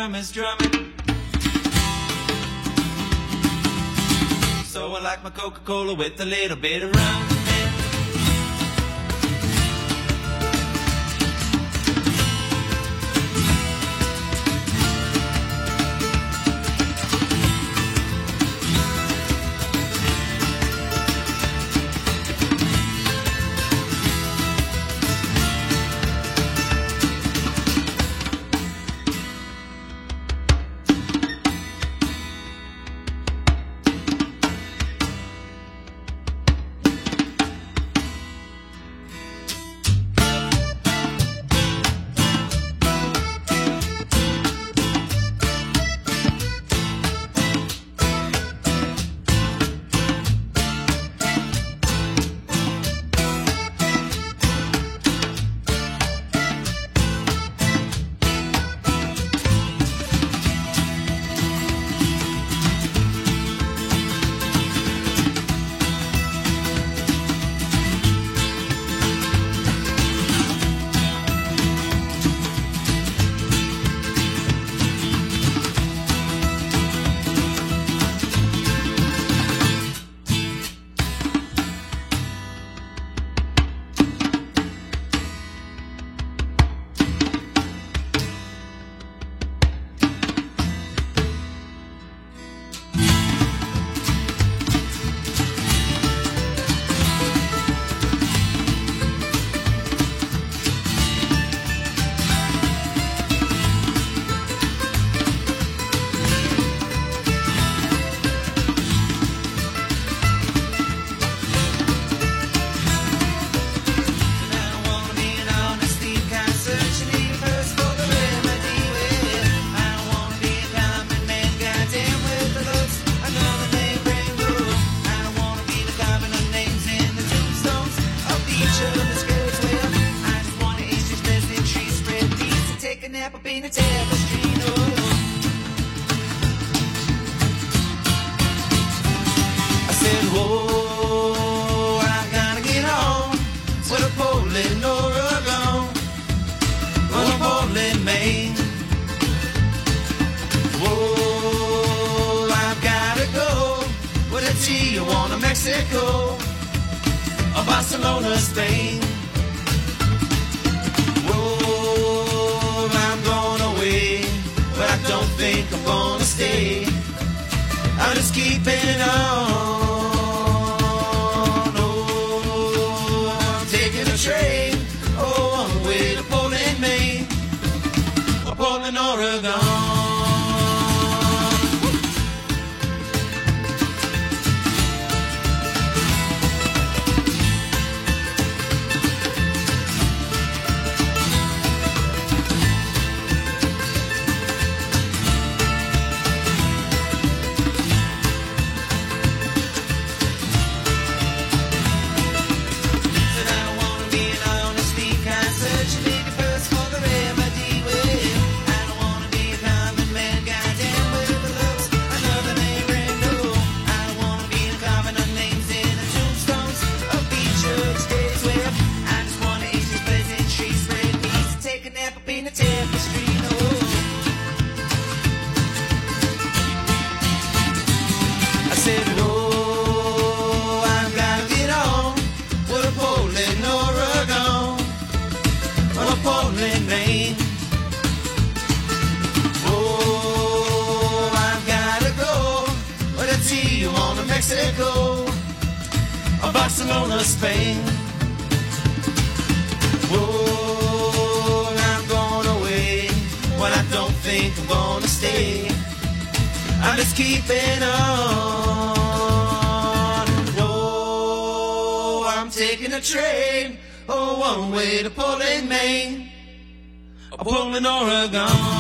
drummers drumming. So I like my Coca-Cola with a little bit of rum. Mexico or Barcelona, Spain. Whoa, I'm going away, but I don't think I'm gonna stay. I'm just keeping on. Oh, I'm taking a train, oh, on the way to Portland, Maine, or Portland, Oregon. Mexico or Barcelona, Spain. Whoa, I'm going away, but I don't think I'm gonna stay. I'm just keeping on. Whoa, I'm taking a train, oh, one way to Portland, Maine, or Portland, Oregon.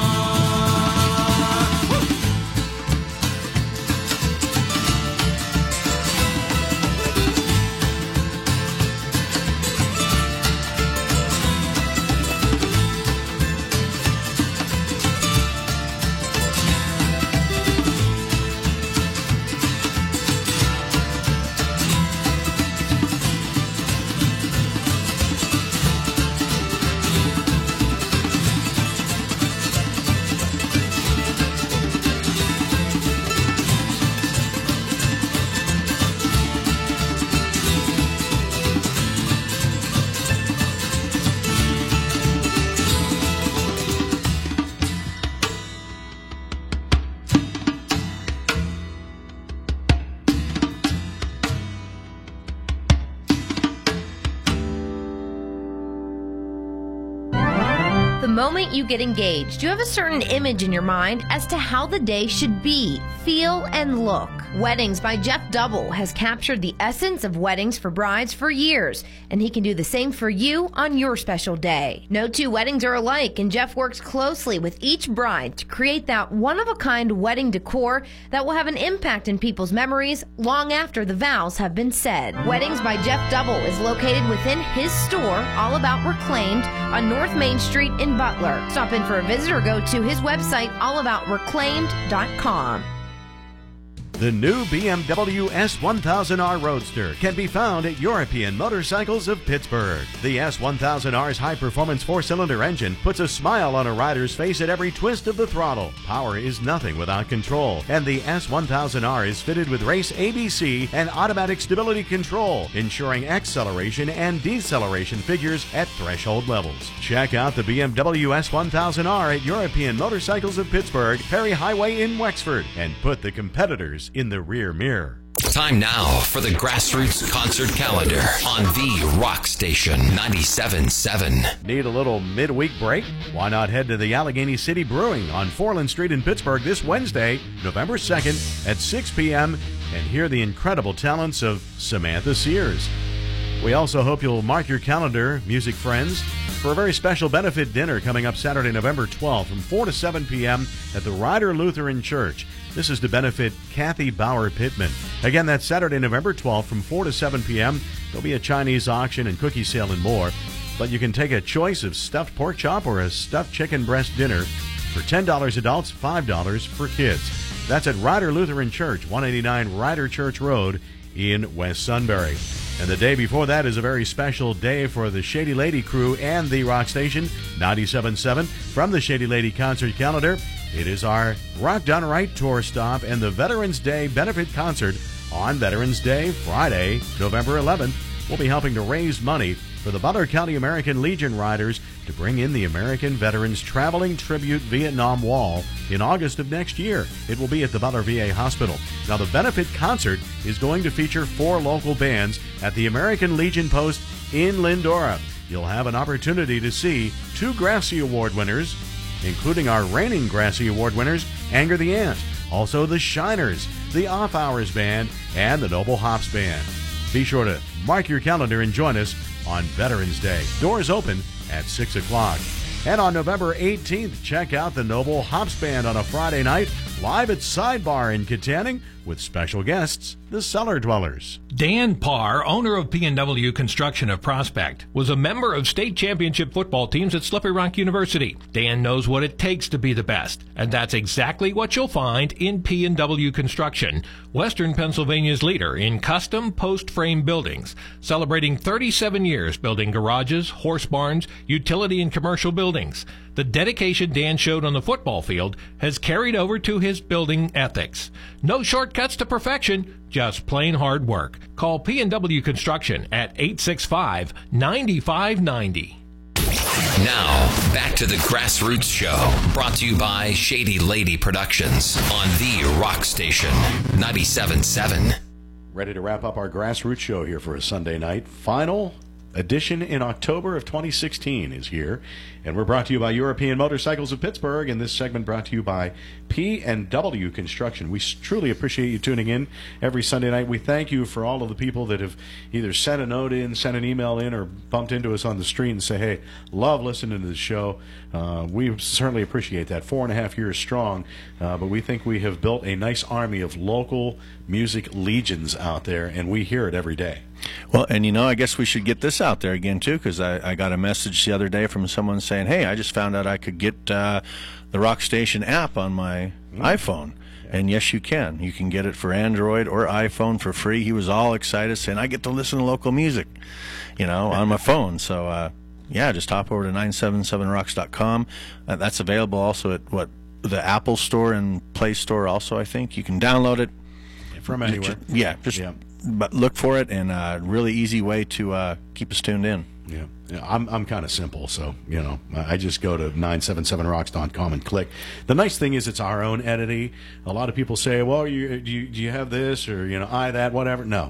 The moment you get engaged, you have a certain image in your mind as to how the day should be, feel, and look. Weddings by Jeff Double has captured the essence of weddings for brides for years, and he can do the same for you on your special day. No two weddings are alike, and Jeff works closely with each bride to create that one-of-a-kind wedding decor that will have an impact in people's memories long after the vows have been said. Weddings by Jeff Double is located within his store, All About Reclaimed, on North Main Street in Butler. Stop in for a visit or go to his website, all about reclaimed dot com. The new B M W S one thousand R Roadster can be found at European Motorcycles of Pittsburgh. The S one thousand R's high-performance four-cylinder engine puts a smile on a rider's face at every twist of the throttle. Power is nothing without control, and the S one thousand R is fitted with race A B C and automatic stability control, ensuring acceleration and deceleration figures at threshold levels. Check out the B M W S one thousand R at European Motorcycles of Pittsburgh, Perry Highway in Wexford, and put the competitors in the rear mirror. Time now for the Grassroots Concert Calendar on the Rock Station ninety-seven point seven. Need a little midweek break? Why not head to the Allegheny City Brewing on Foreland Street in Pittsburgh this Wednesday, November second at six p.m. and hear the incredible talents of Samantha Sears. We also hope you'll mark your calendar, music friends, for a very special benefit dinner coming up Saturday, November twelfth from four to seven p.m. at the Ryder Lutheran Church. This is to benefit Kathy Bauer Pittman. Again, that's Saturday, November twelfth from four to seven p.m. There'll be a Chinese auction and cookie sale and more. But you can take a choice of stuffed pork chop or a stuffed chicken breast dinner for ten dollars adults, five dollars for kids. That's at Ryder Lutheran Church, one eighty-nine Ryder Church Road in West Sunbury. And the day before that is a very special day for the Shady Lady crew and the Rock Station ninety-seven point seven. From the Shady Lady Concert Calendar, it is our Rock Done Right tour stop and the Veterans Day benefit concert on Veterans Day, Friday, November eleventh. We'll be helping to raise money for the Butler County American Legion Riders to bring in the American Veterans Traveling Tribute Vietnam Wall in August of next year. It will be at the Butler V A Hospital. Now, the benefit concert is going to feature four local bands at the American Legion Post in Lindora. You'll have an opportunity to see two Grassy Award winners, including our reigning Grassy Award winners, Anger the Ant, also the Shiners, the Off Hours Band, and the Noble Hops Band. Be sure to mark your calendar and join us on Veterans Day. Doors open at six o'clock. And on November eighteenth, check out the Noble Hops Band on a Friday night, live at Sidebar in Katanning, with special guests, the Cellar Dwellers. Dan Parr, owner of P and W Construction of Prospect, was a member of state championship football teams at Slippery Rock University. Dan knows what it takes to be the best, and that's exactly what you'll find in P and W Construction, Western Pennsylvania's leader in custom post-frame buildings, celebrating thirty-seven years building garages, horse barns, utility and commercial buildings. The dedication Dan showed on the football field has carried over to his building ethics. No shortcuts to perfection, just plain hard work. Call P and W Construction at eight six five, nine five nine zero. Now, back to the Grassroots Show, brought to you by Shady Lady Productions on the Rock Station ninety-seven point seven. Ready to wrap up our Grassroots Show here for a Sunday night. Final edition in October of twenty sixteen is here, and we're brought to you by European Motorcycles of Pittsburgh, and this segment brought to you by P and W Construction. We truly appreciate you tuning in every Sunday night. We thank you for all of the people that have either sent a note in, sent an email in, or bumped into us on the street and say, hey, love listening to the show. Uh, we certainly appreciate that. Four and a half years strong, uh, but we think we have built a nice army of local music legions out there, and we hear it every day. Well, and you know, I guess we should get this out there again, too, because I, I got a message the other day from someone saying, hey, I just found out I could get uh, the Rock Station app on my mm. iPhone. Yeah. And yes, you can. You can get it for Android or iPhone for free. He was all excited, saying, I get to listen to local music, you know, on my phone. So, uh, yeah, just hop over to nine seven seven rocks dot com. Uh, that's available also at, what, the Apple Store and Play Store also, I think. You can download it. From anywhere. Just, yeah, just... Yeah. But look for it, and a really easy way to uh, keep us tuned in. Yeah, yeah I'm I'm kind of simple, so you know I just go to nine seven seven rocks dot com and click. The nice thing is it's our own entity. A lot of people say, "Well, you do you, do you have this or you know I that whatever?" No,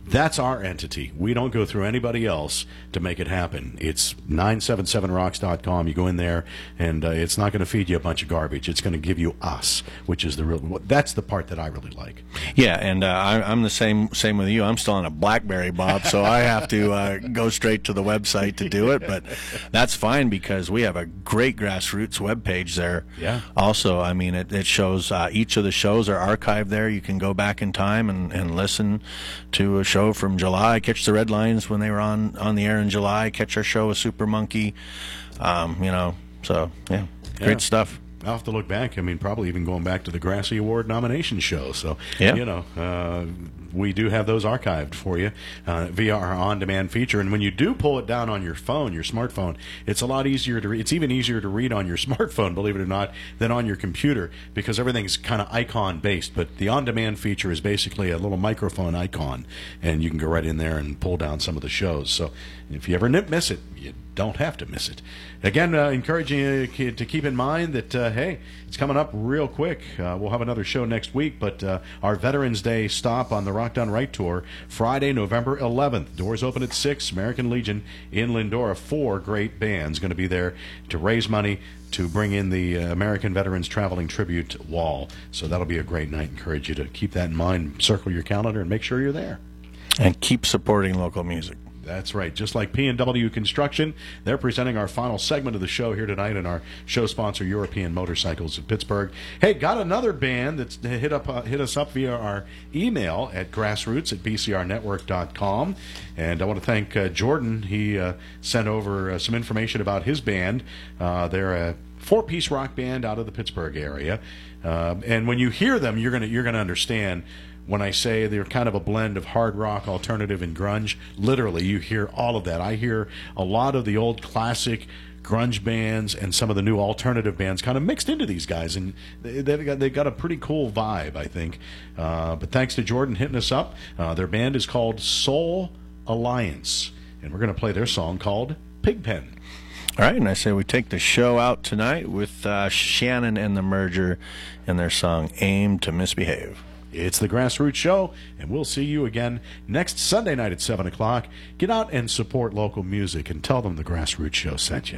That's our entity. We don't go through anybody else to make it happen. It's nine seven seven rocks dot com. You go in there, and uh, it's not going to feed you a bunch of garbage. It's going to give you us, which is the real. That's the part that I really like. Yeah, and uh, I, I'm the same same with you. I'm still on a BlackBerry, Bob, so I have to uh, go straight to the website to do it. But that's fine because we have a great grassroots webpage there. Yeah. Also, I mean, it, it shows uh, each of the shows are archived there. You can go back in time and, and listen to a show from July, catch the Red Lines when they were on, on the air in July, catch our show with Super Monkey, um, you know, so, yeah, great Yeah. stuff. I'll have to look back. I mean, probably even going back to the Grassy Award nomination show. So, Yeah. you know, uh, we do have those archived for you uh, via our on-demand feature. And when you do pull it down on your phone, your smartphone, it's a lot easier to read. It's even easier to read on your smartphone, believe it or not, than on your computer because everything's kind of icon-based. But the on-demand feature is basically a little microphone icon, and you can go right in there and pull down some of the shows. So if you ever miss it, you don't have to miss it. Again, uh, encouraging you to keep in mind that, uh, hey, it's coming up real quick. Uh, we'll have another show next week, but uh, our Veterans Day stop on the Rock Done Right Tour, Friday, November eleventh. Doors open at six, American Legion in Lindora. Four great bands going to be there to raise money to bring in the uh, American Veterans Traveling Tribute Wall. So that'll be a great night. Encourage you to keep that in mind, circle your calendar, and make sure you're there. And keep supporting local music. That's right. Just like P and W Construction, they're presenting our final segment of the show here tonight, and our show sponsor, European Motorcycles of Pittsburgh. Hey, got another band that's hit up uh, hit us up via our email at grassroots at b c r network dot com, and I want to thank uh, Jordan. He uh, sent over uh, some information about his band. Uh, they're a four-piece rock band out of the Pittsburgh area, uh, and when you hear them, you're gonna you're gonna understand. When I say they're kind of a blend of hard rock, alternative, and grunge, literally you hear all of that. I hear a lot of the old classic grunge bands and some of the new alternative bands kind of mixed into these guys, and they've got, they've got a pretty cool vibe, I think. Uh, but thanks to Jordan hitting us up. Uh, their band is called Soul Alliance, and we're going to play their song called Pigpen. All right, and I say we take the show out tonight with uh, Shannon and the Merger and their song Aim to Misbehave. It's the Grassroots Show, and we'll see you again next Sunday night at seven o'clock. Get out and support local music and tell them the Grassroots Show sent you.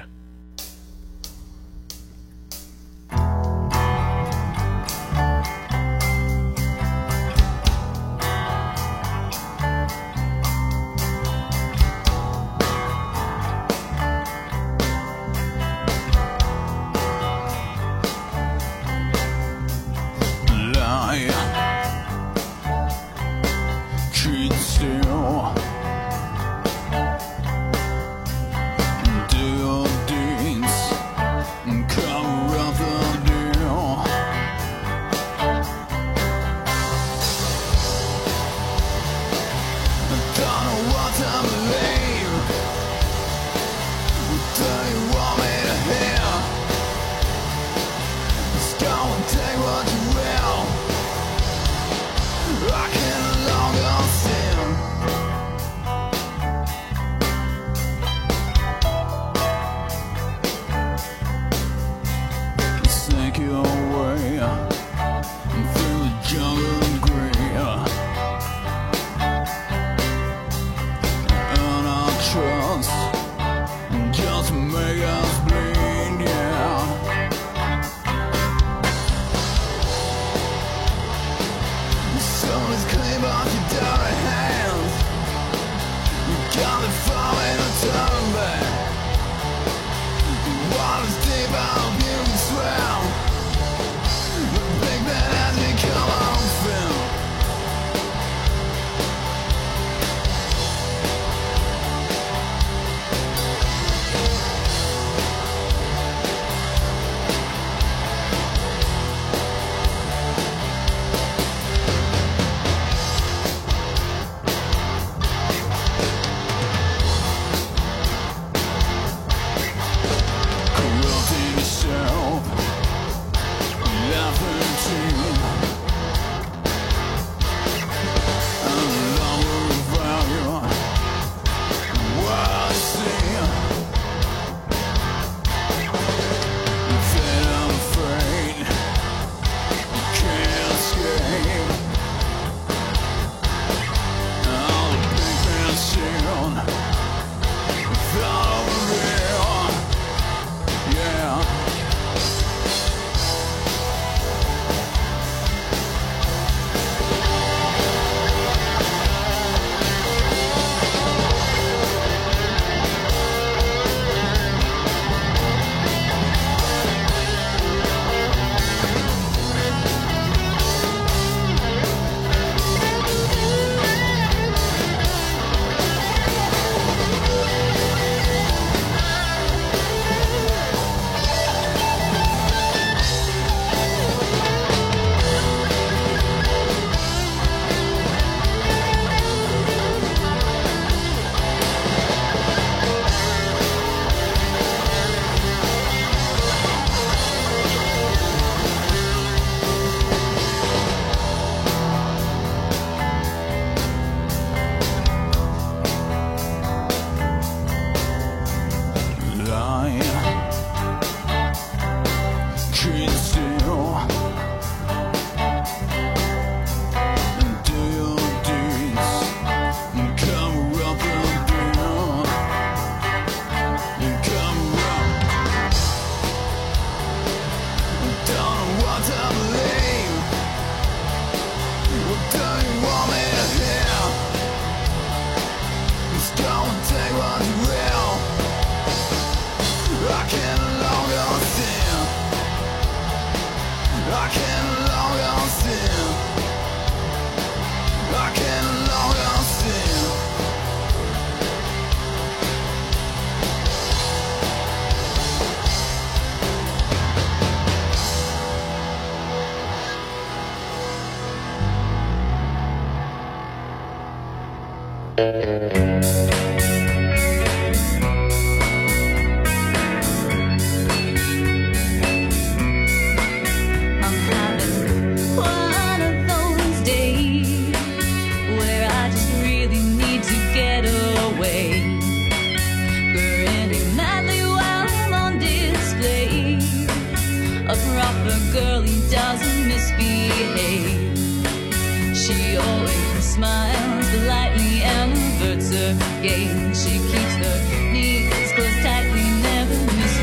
skate. She keeps her knees closed tightly, never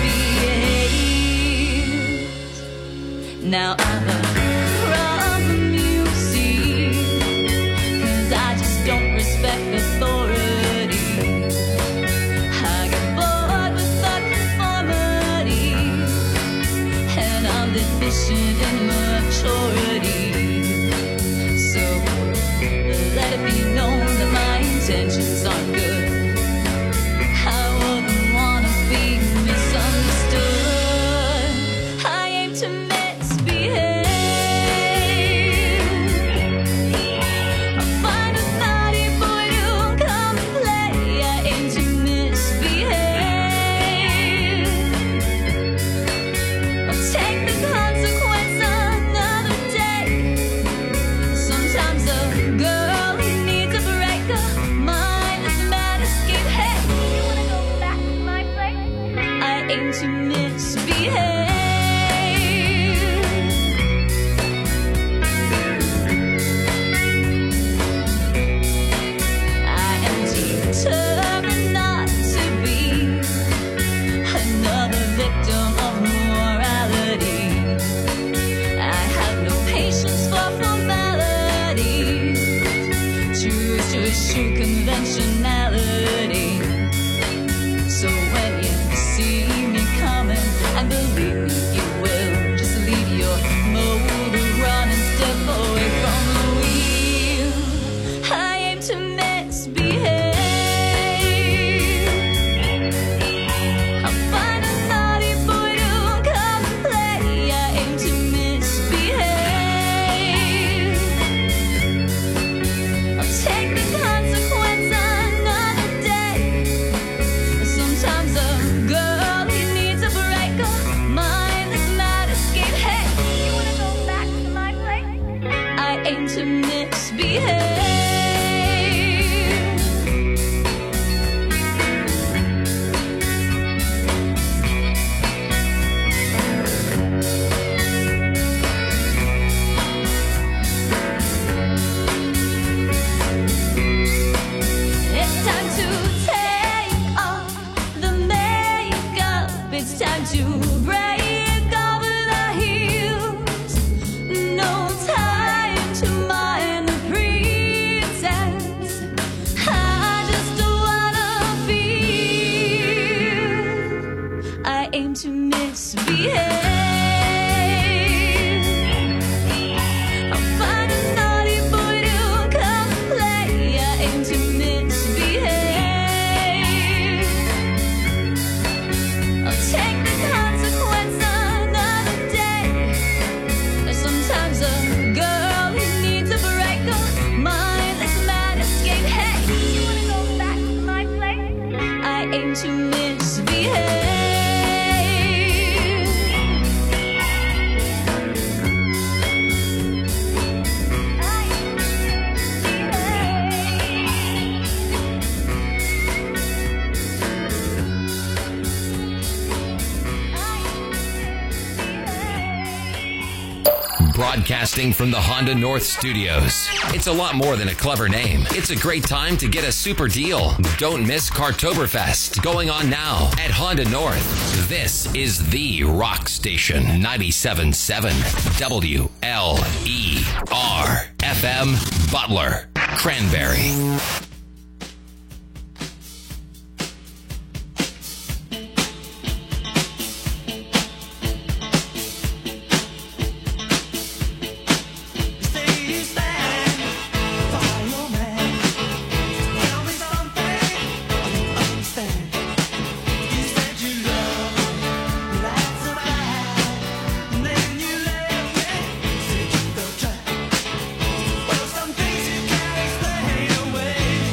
misbehaves. Now I'm a problem, you see, 'cause I just don't respect authority. I get bored with the conformity, and I'm deficient in maturity. So let it be known that my intentions aren't good. I wouldn't wanna be misunderstood. I aim to misbehave. I'll find a naughty boy to come and play. I aim to misbehave. I'll take the consequence another day. Sometimes a girl needs a break, a mindless mad escape. Hey, you wanna go back to my place? I aim to misbehave. I am determined not to be another victim of morality. I have no patience for formality. Choose to eschew conventionality. So when you see me coming, and believe me, you will, just leave your motor run and step away from the wheel. I aim to misbehave. I'll find a naughty boy to come and play. I aim to misbehave. I'll take the consequence another day. Sometimes a girl he needs a break, a mindless mad escape. Hey, you wanna go back to my place? I aim to misbehave. It's time to take off the makeup. It's time to break off the heels. No time to mind the pretense. I just wanna feel. I aim to misbehave. I'll find a naughty boy to come and play. I aim to misbehave. I'll take the consequence another day. Sometimes a girl he needs a break, a mindless mad escape. Hey, you wanna go back to my place? I aim to misbehave. Broadcasting from the Honda North Studios. It's a lot more than a clever name. It's a great time to get a super deal. Don't miss Cartoberfest, going on now at Honda North. This is the rock station, ninety-seven point seven W L E R F M Butler, Cranberry. Well, some things you can't explain away.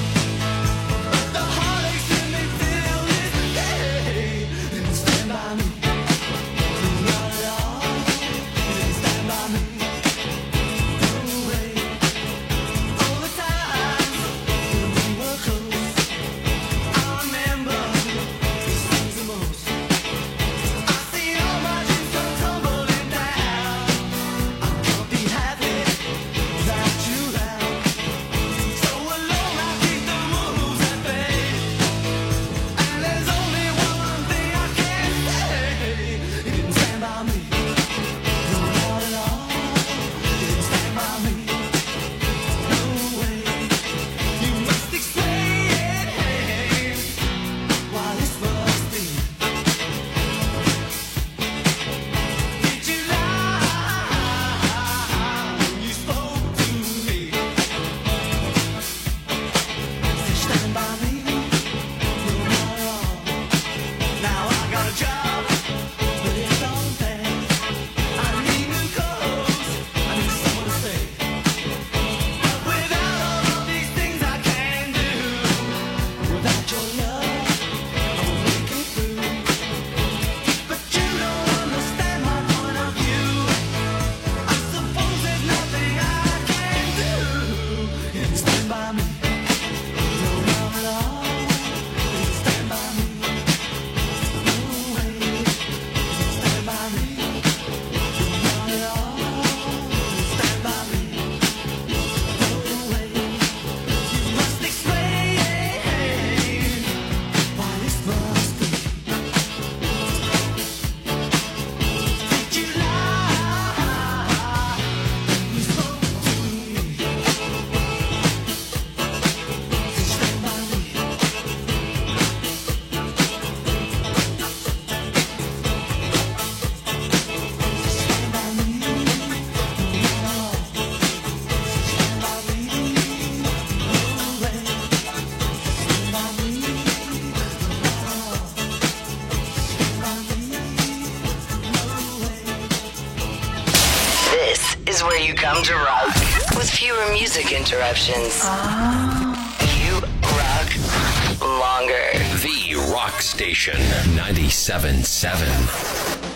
is where you come to rock with fewer music interruptions. You rock longer. The Rock Station ninety-seven point seven.